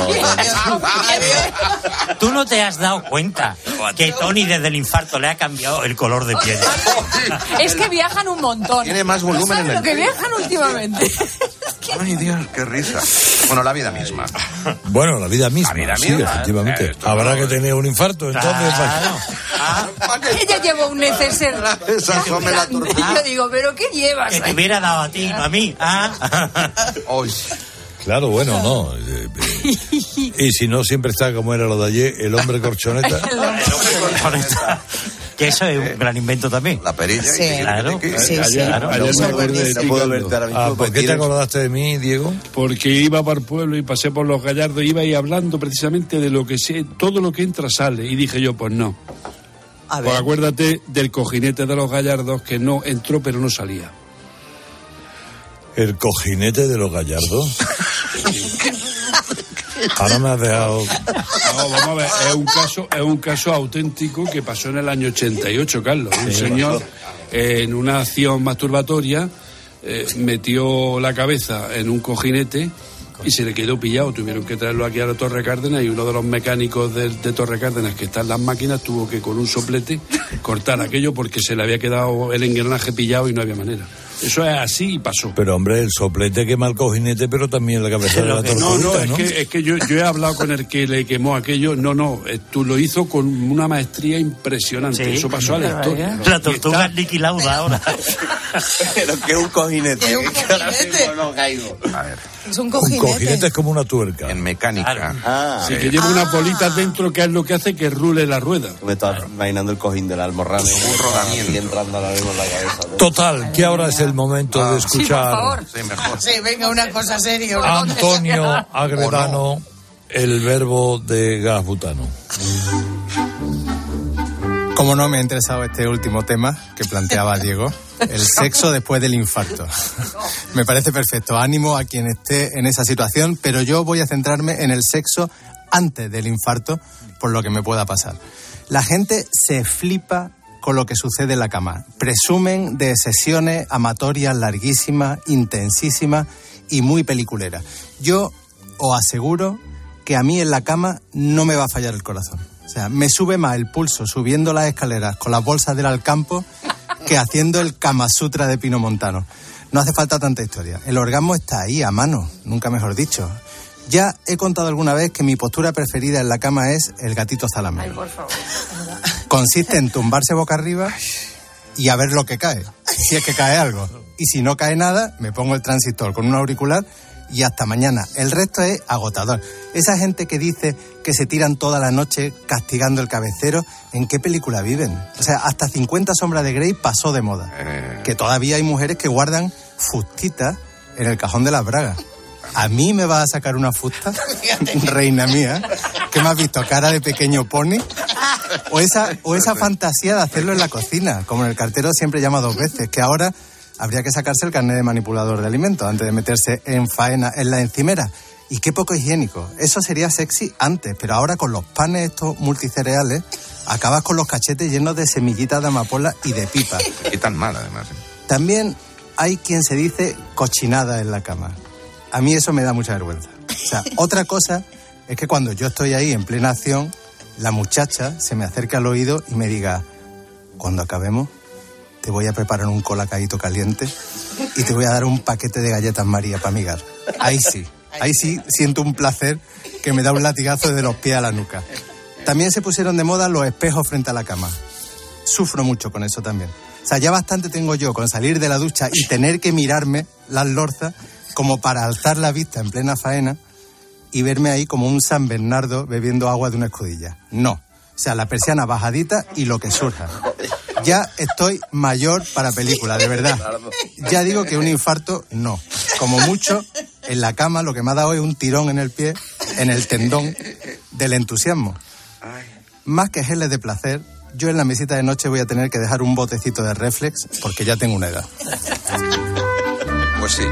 Tú no te has dado cuenta que Tony desde el infarto le ha cambiado el color de piel. Es que viajan un montón. Tiene más volumen en el lo que viajan últimamente. Ay, Dios, qué risa. Bueno, la vida misma. Bueno, la vida misma. Sí, efectivamente. Habrá que tener un infarto, entonces. Ella llevó un neceser. Yo digo, ¿pero qué llevas? Que te hubiera dado a ti, no a mí. Claro, bueno, no. Y si no, siempre está como era lo de ayer, el hombre corchoneta. El hombre corchoneta. Que eso es un gran invento también. La perilla. Sí, claro. ¿Por qué te acordaste de mí, Diego? Porque iba para el pueblo y pasé por los Gallardos, iba ahí hablando precisamente de lo que sé, todo lo que entra sale. Y dije yo, pues no. Pues acuérdate del cojinete de los Gallardos que no entró pero no salía. ¿El cojinete de los Gallardos? Ahora me has dejado... No, vamos a ver, es un caso auténtico que pasó en el año 88, Carlos. Un señor en una acción masturbatoria metió la cabeza en un cojinete y se le quedó pillado. Tuvieron que traerlo aquí a la Torre Cárdenas y uno de los mecánicos de Torre Cárdenas que está en las máquinas tuvo que con un soplete cortar aquello porque se le había quedado el engranaje pillado y no había manera. Eso es así y pasó. Pero hombre, el soplete quema el cojinete, pero también la cabeza de la tortuga. No, es que yo he hablado con el que le quemó aquello. Tú lo hizo con una maestría impresionante. Sí. Eso pasó a la historia. La tortuga es Niki Lauda ahora. Pero que es un cojinete. ¿Qué es un cojinete? No caigo. A ver. Es un cojinete. Un cojinete es como una tuerca. En mecánica. Sí, que lleva unas bolitas dentro que es lo que hace que rule la rueda. Me estaba imaginando el cojín del Almorrán. Un rodamiento. Y entrando a la vez en la cabeza. Total, que ahora es el momento de escuchar. Sí, por favor. Sí, mejor. Sí, venga, una cosa seria. Antonio Agredano, el verbo de gas butano. Como no me ha interesado este último tema que planteaba Diego, el sexo después del infarto. Me parece perfecto. Ánimo a quien esté en esa situación, pero yo voy a centrarme en el sexo antes del infarto, por lo que me pueda pasar. La gente se flipa con lo que sucede en la cama. Presumen de sesiones amatorias larguísimas, intensísimas y muy peliculeras. Yo os aseguro que a mí en la cama no me va a fallar el corazón. O sea, me sube más el pulso subiendo las escaleras con las bolsas del Alcampo que haciendo el Kama Sutra de Pino Montano. No hace falta tanta historia. El orgasmo está ahí, a mano, nunca mejor dicho. Ya he contado alguna vez que mi postura preferida en la cama es el gatito zalamero. Ay, por favor. Consiste en tumbarse boca arriba y a ver lo que cae, si es que cae algo. Y si no cae nada, me pongo el transistor con un auricular y hasta mañana. El resto es agotador. Esa gente que dice que se tiran toda la noche castigando el cabecero, ¿en qué película viven? O sea, hasta 50 sombras de Grey pasó de moda. Que todavía hay mujeres que guardan fustitas en el cajón de las bragas. ¿A mí me vas a sacar una fusta, reina mía? ¿Qué me has visto? ¿Cara de pequeño pony? O esa fantasía de hacerlo en la cocina, como el cartero siempre llama 2 veces, que ahora habría que sacarse el carnet de manipulador de alimentos antes de meterse en faena en la encimera. Y qué poco higiénico. Eso sería sexy antes, pero ahora con los panes estos multicereales acabas con los cachetes llenos de semillitas de amapola y de pipa. Y tan mal, además. También hay quien se dice cochinada en la cama. A mí eso me da mucha vergüenza. O sea, otra cosa es que cuando yo estoy ahí en plena acción, la muchacha se me acerca al oído y me diga: cuando acabemos, te voy a preparar un colacadito caliente y te voy a dar un paquete de galletas María para amigar. Ahí sí siento un placer que me da un latigazo desde los pies a la nuca. También se pusieron de moda los espejos frente a la cama. sufro mucho con eso también. O sea, ya bastante tengo yo con salir de la ducha y tener que mirarme las lorzas como para alzar la vista en plena faena y verme ahí como un San Bernardo bebiendo agua de una escudilla. No. O sea, la persiana bajadita y lo que surja. Ya estoy mayor para película, de verdad. Ya digo que un infarto, no. Como mucho, en la cama lo que me ha dado es un tirón en el pie, en el tendón del entusiasmo. Más que geles de placer, yo en la mesita de noche voy a tener que dejar un botecito de Reflex porque ya tengo una edad. Pues sí.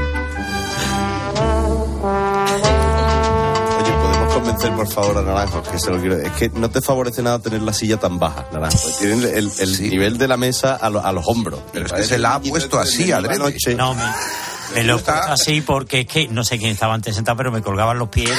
Oye, ¿podemos convencer por favor a Naranjo? Que se lo quiero... Es que no te favorece nada tener la silla tan baja, Naranjo. Tienen el nivel de la mesa a los hombros. Pero es que se la ha puesto así, adrede. No, me lo he puesto así porque es que no sé quién estaba antes sentado, pero me colgaban los pies.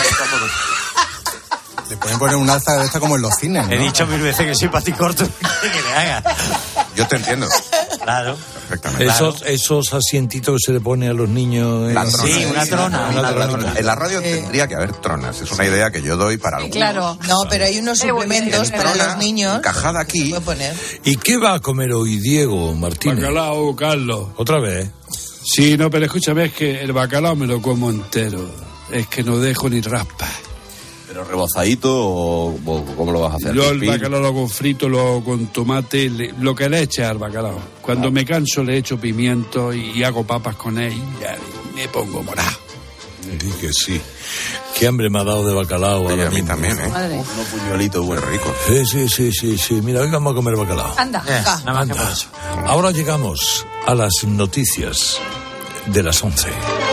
Le pueden poner un alza de esta como en los cines, ¿no? He dicho 1000 veces que soy paticorto que me haga. Yo te entiendo. Claro. Perfectamente. Esos asientitos que se le pone a los niños. Sí, una trona. En la radio tendría que haber tronas. Es una idea que yo doy para algunos. Claro. No, pero hay unos suplementos para los niños. Encajada aquí. ¿Y qué va a comer hoy Diego Martínez? Bacalao, Carlos. ¿Otra vez? Sí, no, pero escúchame, es que el bacalao me lo como entero. Es que no dejo ni raspa. ¿Pero rebozadito o cómo lo vas a hacer? Yo el bacalao lo hago frito, lo hago con tomate, lo que le eche al bacalao. Cuando me canso le echo pimiento y hago papas con él y ya me pongo morado. Sí que sí. Qué hambre me ha dado de bacalao. Sí, a mí también, ¿eh? Madre. Unos puñuelitos muy ricos. Sí. Mira, hoy vamos a comer bacalao. Anda. Nada más que por eso. Ahora llegamos a las noticias de las 11.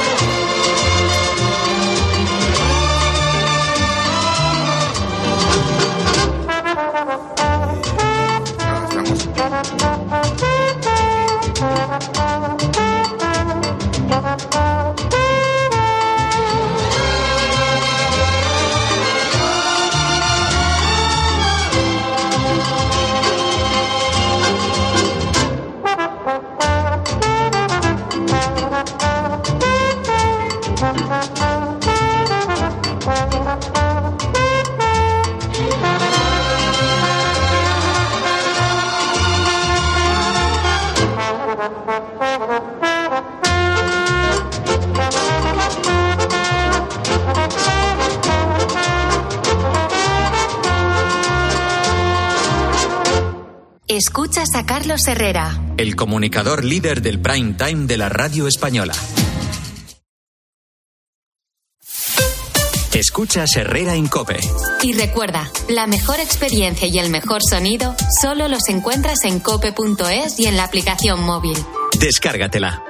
Escuchas a Carlos Herrera, el comunicador líder del prime time de la radio española. Escuchas Herrera en COPE. y recuerda, la mejor experiencia y el mejor sonido solo los encuentras en cope.es y en la aplicación móvil. Descárgatela.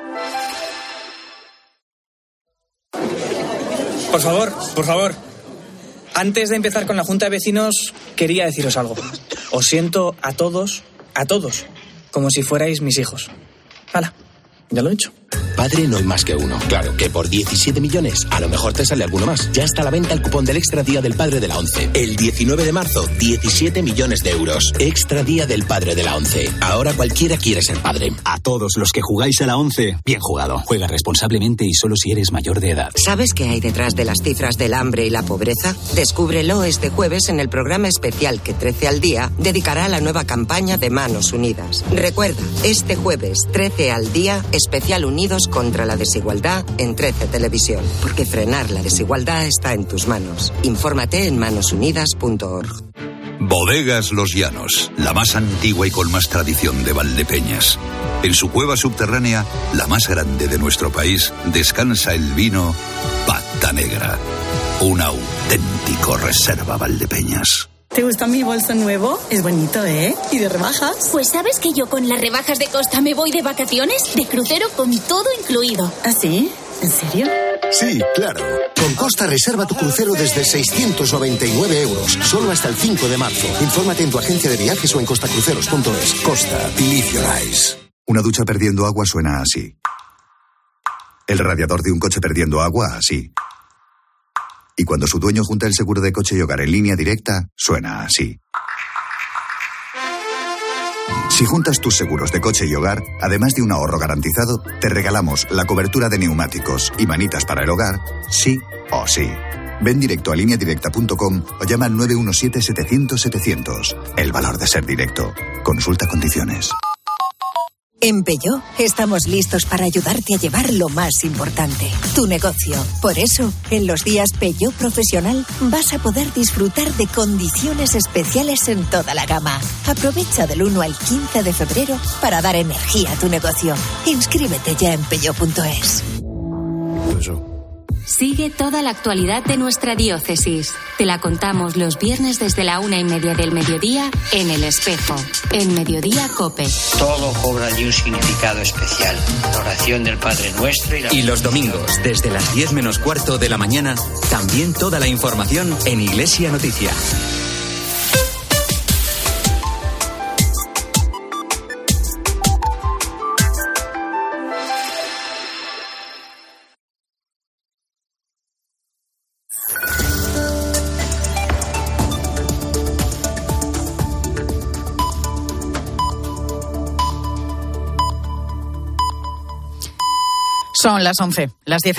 Por favor. Antes de empezar con la Junta de Vecinos, quería deciros algo. Os siento a todos, como si fuerais mis hijos. ¡Hala! Ya lo he hecho. Padre no hay más que uno. Claro que por 17 millones a lo mejor te sale alguno más. Ya está a la venta el cupón del Extra Día del Padre de la ONCE. El 19 de marzo, 17 millones de euros. Extra Día del Padre de la ONCE. Ahora cualquiera quiere ser padre. A todos los que jugáis a la ONCE, bien jugado. Juega responsablemente y solo si eres mayor de edad. ¿Sabes qué hay detrás de las cifras del hambre y la pobreza? Descúbrelo este jueves en el programa especial que 13 al día dedicará a la nueva campaña de Manos Unidas. Recuerda, este jueves, 13 al día, especial Unidos contra la desigualdad en 13 Televisión. Porque frenar la desigualdad está en tus manos. Infórmate en manosunidas.org. Bodegas Los Llanos, la más antigua y con más tradición de Valdepeñas. En su cueva subterránea, la más grande de nuestro país, descansa el vino Pata Negra. Un auténtico reserva Valdepeñas. ¿Te gusta mi bolso nuevo? Es bonito, ¿eh? ¿Y de rebajas? Pues ¿sabes que yo con las rebajas de Costa me voy de vacaciones? De crucero con todo incluido. ¿Ah, sí? ¿En serio? Sí, claro. Con Costa reserva tu crucero desde 699 euros, solo hasta el 5 de marzo. Infórmate en tu agencia de viajes o en costacruceros.es. Costa, live your eyes. Una ducha perdiendo agua suena así. El radiador de un coche perdiendo agua, así. Y cuando su dueño junta el seguro de coche y hogar en línea directa, suena así. Si juntas tus seguros de coche y hogar, además de un ahorro garantizado, te regalamos la cobertura de neumáticos y manitas para el hogar, sí o sí. Ven directo a lineadirecta.com o llama al 917-700-700. El valor de ser directo. Consulta condiciones. En Peugeot estamos listos para ayudarte a llevar lo más importante, tu negocio. Por eso, en los días Peugeot Profesional vas a poder disfrutar de condiciones especiales en toda la gama. Aprovecha del 1 al 15 de febrero para dar energía a tu negocio. Inscríbete ya en peugeot.es. Sigue toda la actualidad de nuestra diócesis. Te la contamos los viernes desde la 1:30 del mediodía en El Espejo, en Mediodía COPE. Todo cobra allí un significado especial. La oración del Padre Nuestro y los domingos, desde las 10 menos cuarto de la mañana, también toda la información en Iglesia Noticia. Son las 11, las 10.